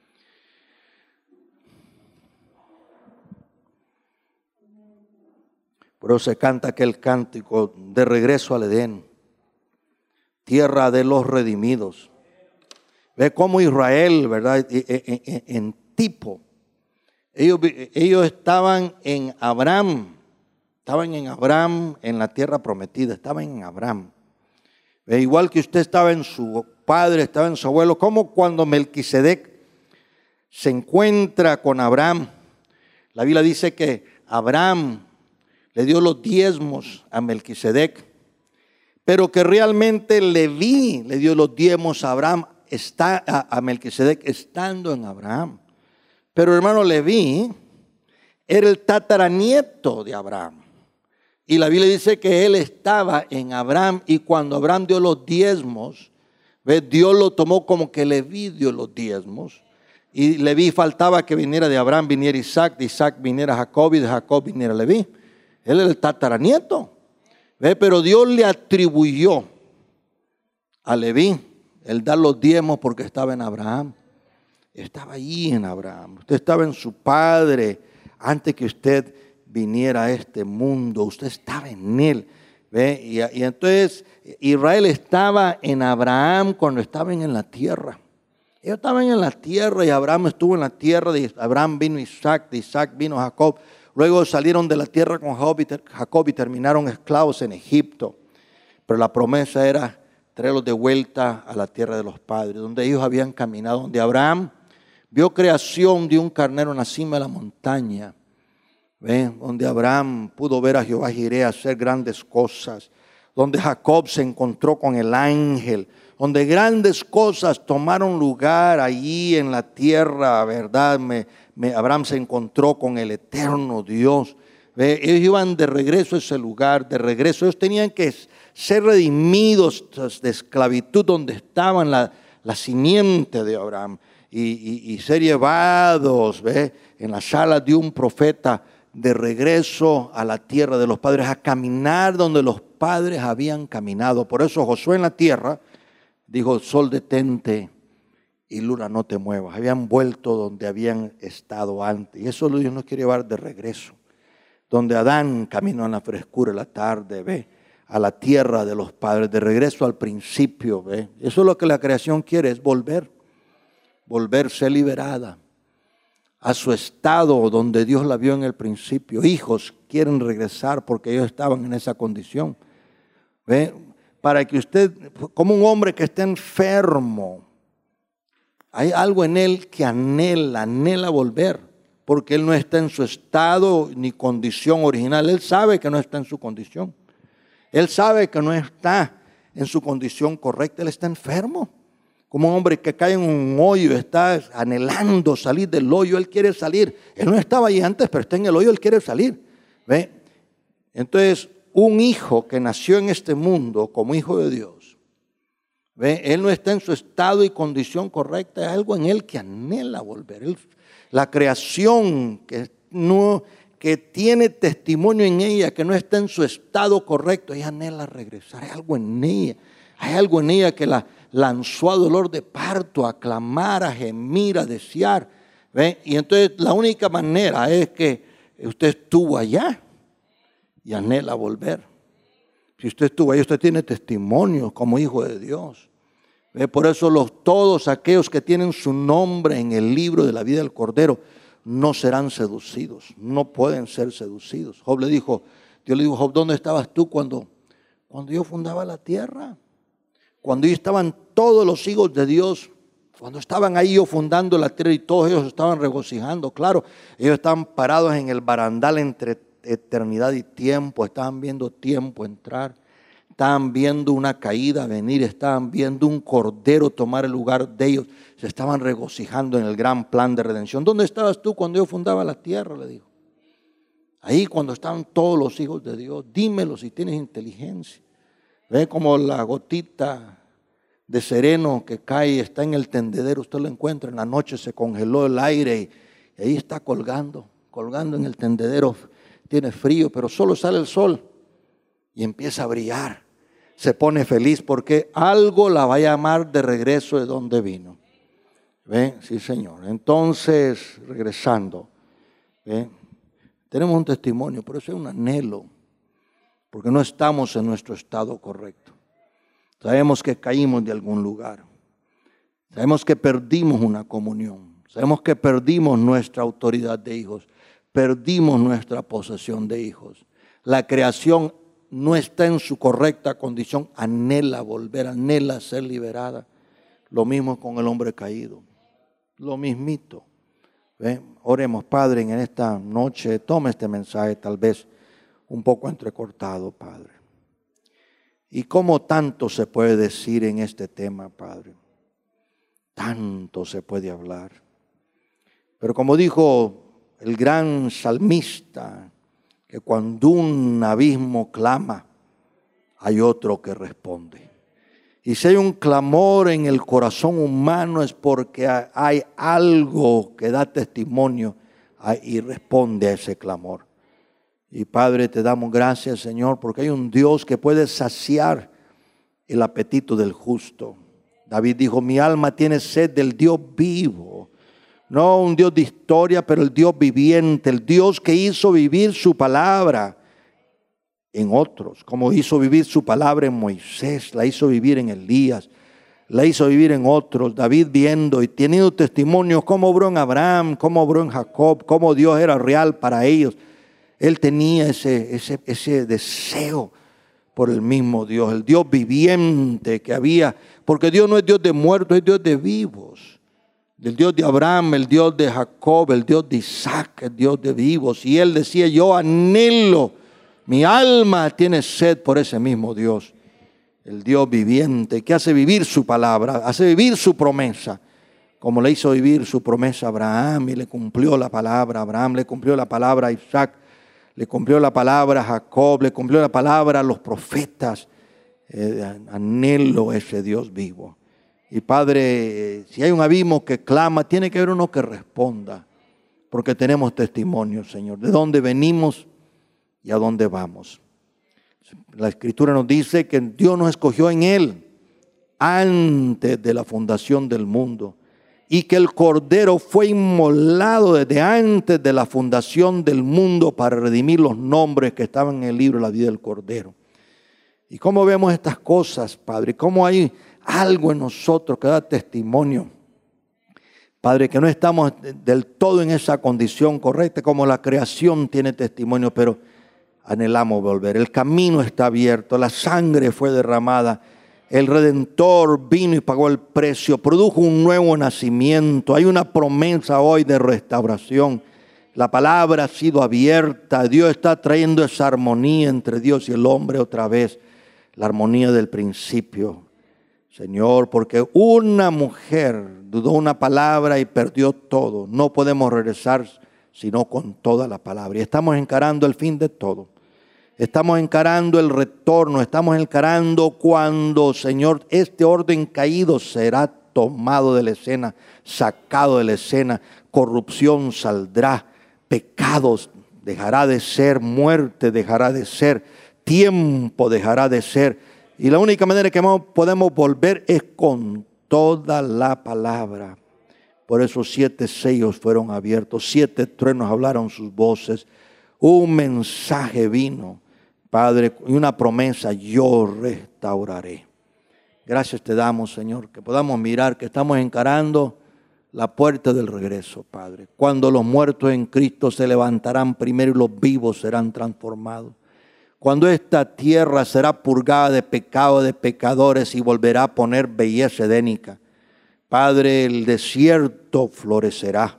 Por eso se canta aquel cántico de regreso al Edén, tierra de los redimidos. Ve cómo Israel, ¿verdad? En tipo. Ellos estaban en Abraham. Estaban en Abraham, en la tierra prometida, estaban en Abraham. Igual que usted estaba en su padre, estaba en su abuelo, como cuando Melquisedec se encuentra con Abraham. La Biblia dice que Abraham le dio los diezmos a Melquisedec, pero que realmente Leví le dio los diezmos a Abraham, a Melquisedec estando en Abraham. Pero hermano, Leví era el tataranieto de Abraham. Y la Biblia dice que él estaba en Abraham y cuando Abraham dio los diezmos, ¿ves? Dios lo tomó como que Leví dio los diezmos. Y Leví faltaba que viniera de Abraham, viniera Isaac, de Isaac viniera Jacob y de Jacob viniera Leví. Él era el tataranieto. ¿Ve? Pero Dios le atribuyó a Leví el dar los diezmos porque estaba en Abraham. Estaba allí en Abraham. Usted estaba en su padre antes que usted viniera a este mundo. Usted estaba en él. ¿Ve? Y entonces Israel estaba en Abraham cuando estaban en la tierra. Ellos estaban en la tierra y Abraham estuvo en la tierra. De Abraham vino Isaac, de Isaac vino Jacob. Luego salieron de la tierra con Jacob y terminaron esclavos en Egipto. Pero la promesa era traerlos de vuelta a la tierra de los padres, donde ellos habían caminado, donde Abraham vio creación de un carnero en la cima de la montaña. ¿Ve? Donde Abraham pudo ver a Jehová Jireh hacer grandes cosas, donde Jacob se encontró con el ángel, donde grandes cosas tomaron lugar allí en la tierra, ¿verdad? Abraham se encontró con el eterno Dios. ¿Ve? Ellos iban de regreso a ese lugar, de regreso. Ellos tenían que ser redimidos de esclavitud donde estaban la simiente de Abraham y ser llevados, ¿ve? En las alas de un profeta de regreso a la tierra de los padres, a caminar donde los padres habían caminado. Por eso Josué en la tierra dijo: sol detente y luna no te muevas. Habían vuelto donde habían estado antes. Y eso Dios nos quiere llevar de regreso. Donde Adán caminó en la frescura de la tarde, ¿ve? A la tierra de los padres, de regreso al principio, ¿ve? Eso es lo que la creación quiere, es volverse liberada a su estado donde Dios la vio en el principio. Hijos quieren regresar porque ellos estaban en esa condición. ¿Ve? Para que usted, como un hombre que está enfermo, hay algo en él que anhela volver, porque él no está en su estado ni condición original. Él sabe que no está en su condición. Él sabe que no está en su condición correcta. Él está enfermo. Como un hombre que cae en un hoyo, está anhelando salir del hoyo, él quiere salir. Él no estaba ahí antes, pero está en el hoyo, él quiere salir. ¿Ve? Entonces, un hijo que nació en este mundo como hijo de Dios, ¿ve? Él no está en su estado y condición correcta, hay algo en él que anhela volver. La creación que tiene testimonio en ella, que no está en su estado correcto, ella anhela regresar. Hay algo en ella que la lanzó a dolor de parto, a clamar, a gemir, a desear. ¿Ve? Y entonces la única manera es que usted estuvo allá y anhela volver. Si usted estuvo allá, usted tiene testimonio como hijo de Dios. ¿Ve? Por eso todos aquellos que tienen su nombre en el libro de la vida del Cordero no serán seducidos, no pueden ser seducidos. Dios le dijo, Job, ¿dónde estabas tú cuando yo fundaba la tierra? Cuando ahí estaban todos los hijos de Dios, cuando estaban ahí yo fundando la tierra y todos ellos estaban regocijando. Claro, ellos estaban parados en el barandal entre eternidad y tiempo, estaban viendo tiempo entrar, estaban viendo una caída venir, estaban viendo un cordero tomar el lugar de ellos, se estaban regocijando en el gran plan de redención. ¿Dónde estabas tú cuando yo fundaba la tierra? Le dijo. Ahí cuando estaban todos los hijos de Dios, dímelo si tienes inteligencia. Ve como la gotita de sereno que cae, está en el tendedero, usted lo encuentra en la noche, se congeló el aire y ahí está colgando en el tendedero. Tiene frío, pero solo sale el sol y empieza a brillar. Se pone feliz porque algo la va a llamar de regreso de donde vino. ¿Ve? Sí, Señor. Entonces, regresando, ¿ve? Tenemos un testimonio, pero eso es un anhelo. Porque no estamos en nuestro estado correcto. Sabemos que caímos de algún lugar. Sabemos que perdimos una comunión. Sabemos que perdimos nuestra autoridad de hijos. Perdimos nuestra posesión de hijos. La creación no está en su correcta condición. Anhela volver, anhela ser liberada. Lo mismo con el hombre caído. Lo mismito. ¿Ve? Oremos, Padre, en esta noche. Toma este mensaje tal vez un poco entrecortado, Padre. Y cómo tanto se puede decir en este tema, Padre. Tanto se puede hablar. Pero como dijo el gran salmista, que cuando un abismo clama, hay otro que responde. Y si hay un clamor en el corazón humano es porque hay algo que da testimonio y responde a ese clamor. Y Padre, te damos gracias, Señor, porque hay un Dios que puede saciar el apetito del justo. David dijo, mi alma tiene sed del Dios vivo. No un Dios de historia, pero el Dios viviente, el Dios que hizo vivir su palabra en otros, como hizo vivir su palabra en Moisés, la hizo vivir en Elías, la hizo vivir en otros. David viendo y teniendo testimonios cómo obró en Abraham, cómo obró en Jacob, cómo Dios era real para ellos. Él tenía ese deseo por el mismo Dios, el Dios viviente que había, porque Dios no es Dios de muertos, es Dios de vivos. El Dios de Abraham, el Dios de Jacob, el Dios de Isaac, el Dios de vivos. Y él decía, yo anhelo, mi alma tiene sed por ese mismo Dios. El Dios viviente que hace vivir su palabra, hace vivir su promesa. Como le hizo vivir su promesa a Abraham y le cumplió la palabra a Abraham, le cumplió la palabra a Isaac, le cumplió la palabra a Jacob, le cumplió la palabra a los profetas. Anhelo ese Dios vivo. Y Padre, si hay un abismo que clama, tiene que haber uno que responda, porque tenemos testimonio, Señor, de dónde venimos y a dónde vamos. La Escritura nos dice que Dios nos escogió en Él antes de la fundación del mundo y que el Cordero fue inmolado desde antes de la fundación del mundo para redimir los nombres que estaban en el libro de la vida del Cordero. Y cómo vemos estas cosas, Padre, cómo hay algo en nosotros que da testimonio, Padre, que no estamos del todo en esa condición correcta, como la creación tiene testimonio, pero anhelamos volver. El camino está abierto, la sangre fue derramada, el Redentor vino y pagó el precio, produjo un nuevo nacimiento. Hay una promesa hoy de restauración. La palabra ha sido abierta, Dios está trayendo esa armonía entre Dios y el hombre otra vez, la armonía del principio. Señor, porque una mujer dudó una palabra y perdió todo. No podemos regresar sino con toda la palabra. Y estamos encarando el fin de todo. Estamos encarando el retorno. Estamos encarando cuando, Señor, este orden caído será tomado de la escena, sacado de la escena. Corrupción saldrá, pecados dejará de ser, muerte dejará de ser, tiempo dejará de ser. Y la única manera que podemos volver es con toda la palabra. Por eso 7 sellos fueron abiertos, 7 truenos hablaron sus voces. Un mensaje vino, Padre, y una promesa: yo restauraré. Gracias te damos, Señor, que podamos mirar que estamos encarando la puerta del regreso, Padre. Cuando los muertos en Cristo se levantarán primero y los vivos serán transformados. Cuando esta tierra será purgada de pecado, de pecadores, y volverá a poner belleza edénica. Padre, el desierto florecerá.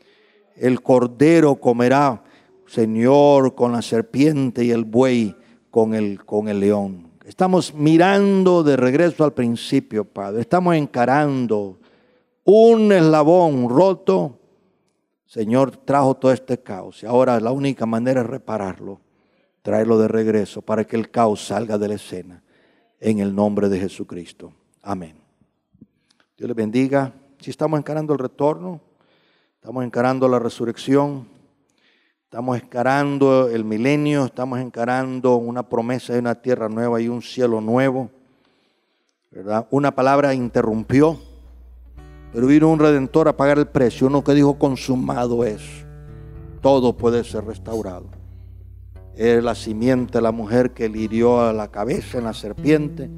El cordero comerá, Señor, con la serpiente, y el buey con el león. Estamos mirando de regreso al principio, Padre. Estamos encarando un eslabón roto. Señor, trajo todo este caos. Y ahora la única manera es repararlo. Traerlo de regreso para que el caos salga de la escena. En el nombre de Jesucristo. Amén. Dios les bendiga. Si estamos encarando el retorno, estamos encarando la resurrección, estamos encarando el milenio, estamos encarando una promesa de una tierra nueva y un cielo nuevo, ¿verdad? Una palabra interrumpió, pero vino un Redentor a pagar el precio. Uno que dijo: consumado es. Todo puede ser restaurado. Es la simiente, la mujer que le hirió a la cabeza en la serpiente.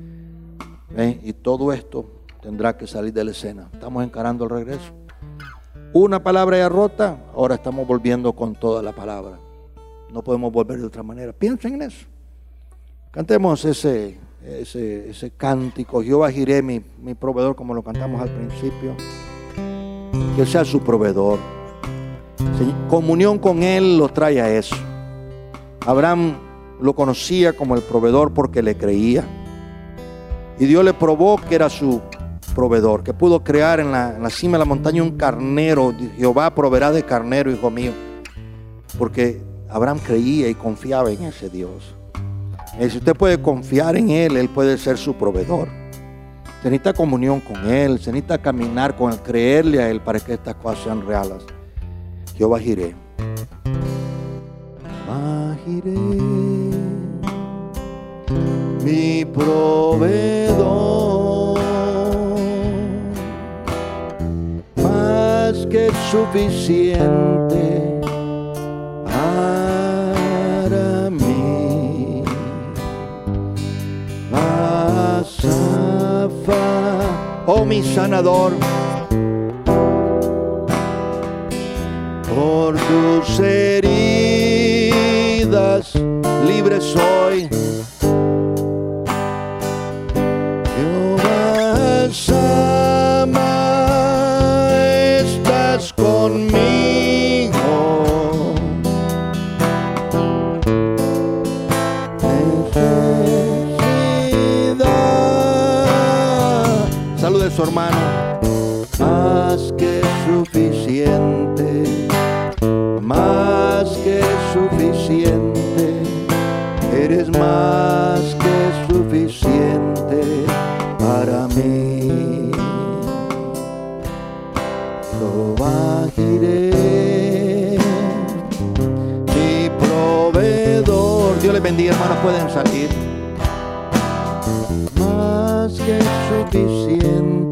Y todo esto tendrá que salir de la escena. Estamos encarando el regreso. Una palabra ya rota, ahora estamos volviendo con toda la palabra. No podemos volver de otra manera. Piensen en eso. Cantemos ese cántico: Jehová Jireh, mi proveedor, como lo cantamos al principio. Que sea su proveedor. Comunión con Él lo trae a eso. Abraham lo conocía como el proveedor porque le creía. Y Dios le probó que era su proveedor, que pudo crear en la cima de la montaña un carnero. Jehová proveerá de carnero, hijo mío. Porque Abraham creía y confiaba en ese Dios. Y si usted puede confiar en Él, Él puede ser su proveedor. Se necesita comunión con Él, se necesita caminar con Él, creerle a Él para que estas cosas sean reales. Jehová Jireh. Jireh, mi proveedor, más que suficiente para mí. Oh mi sanador, por tus heridas libre soy. Jehová Sama, estás conmigo. Salude a su hermano. Más que suficiente, más que suficiente, eres más que suficiente para mí. Jehová Jireh, mi proveedor. Dios les bendiga, hermanos, pueden salir. Más que suficiente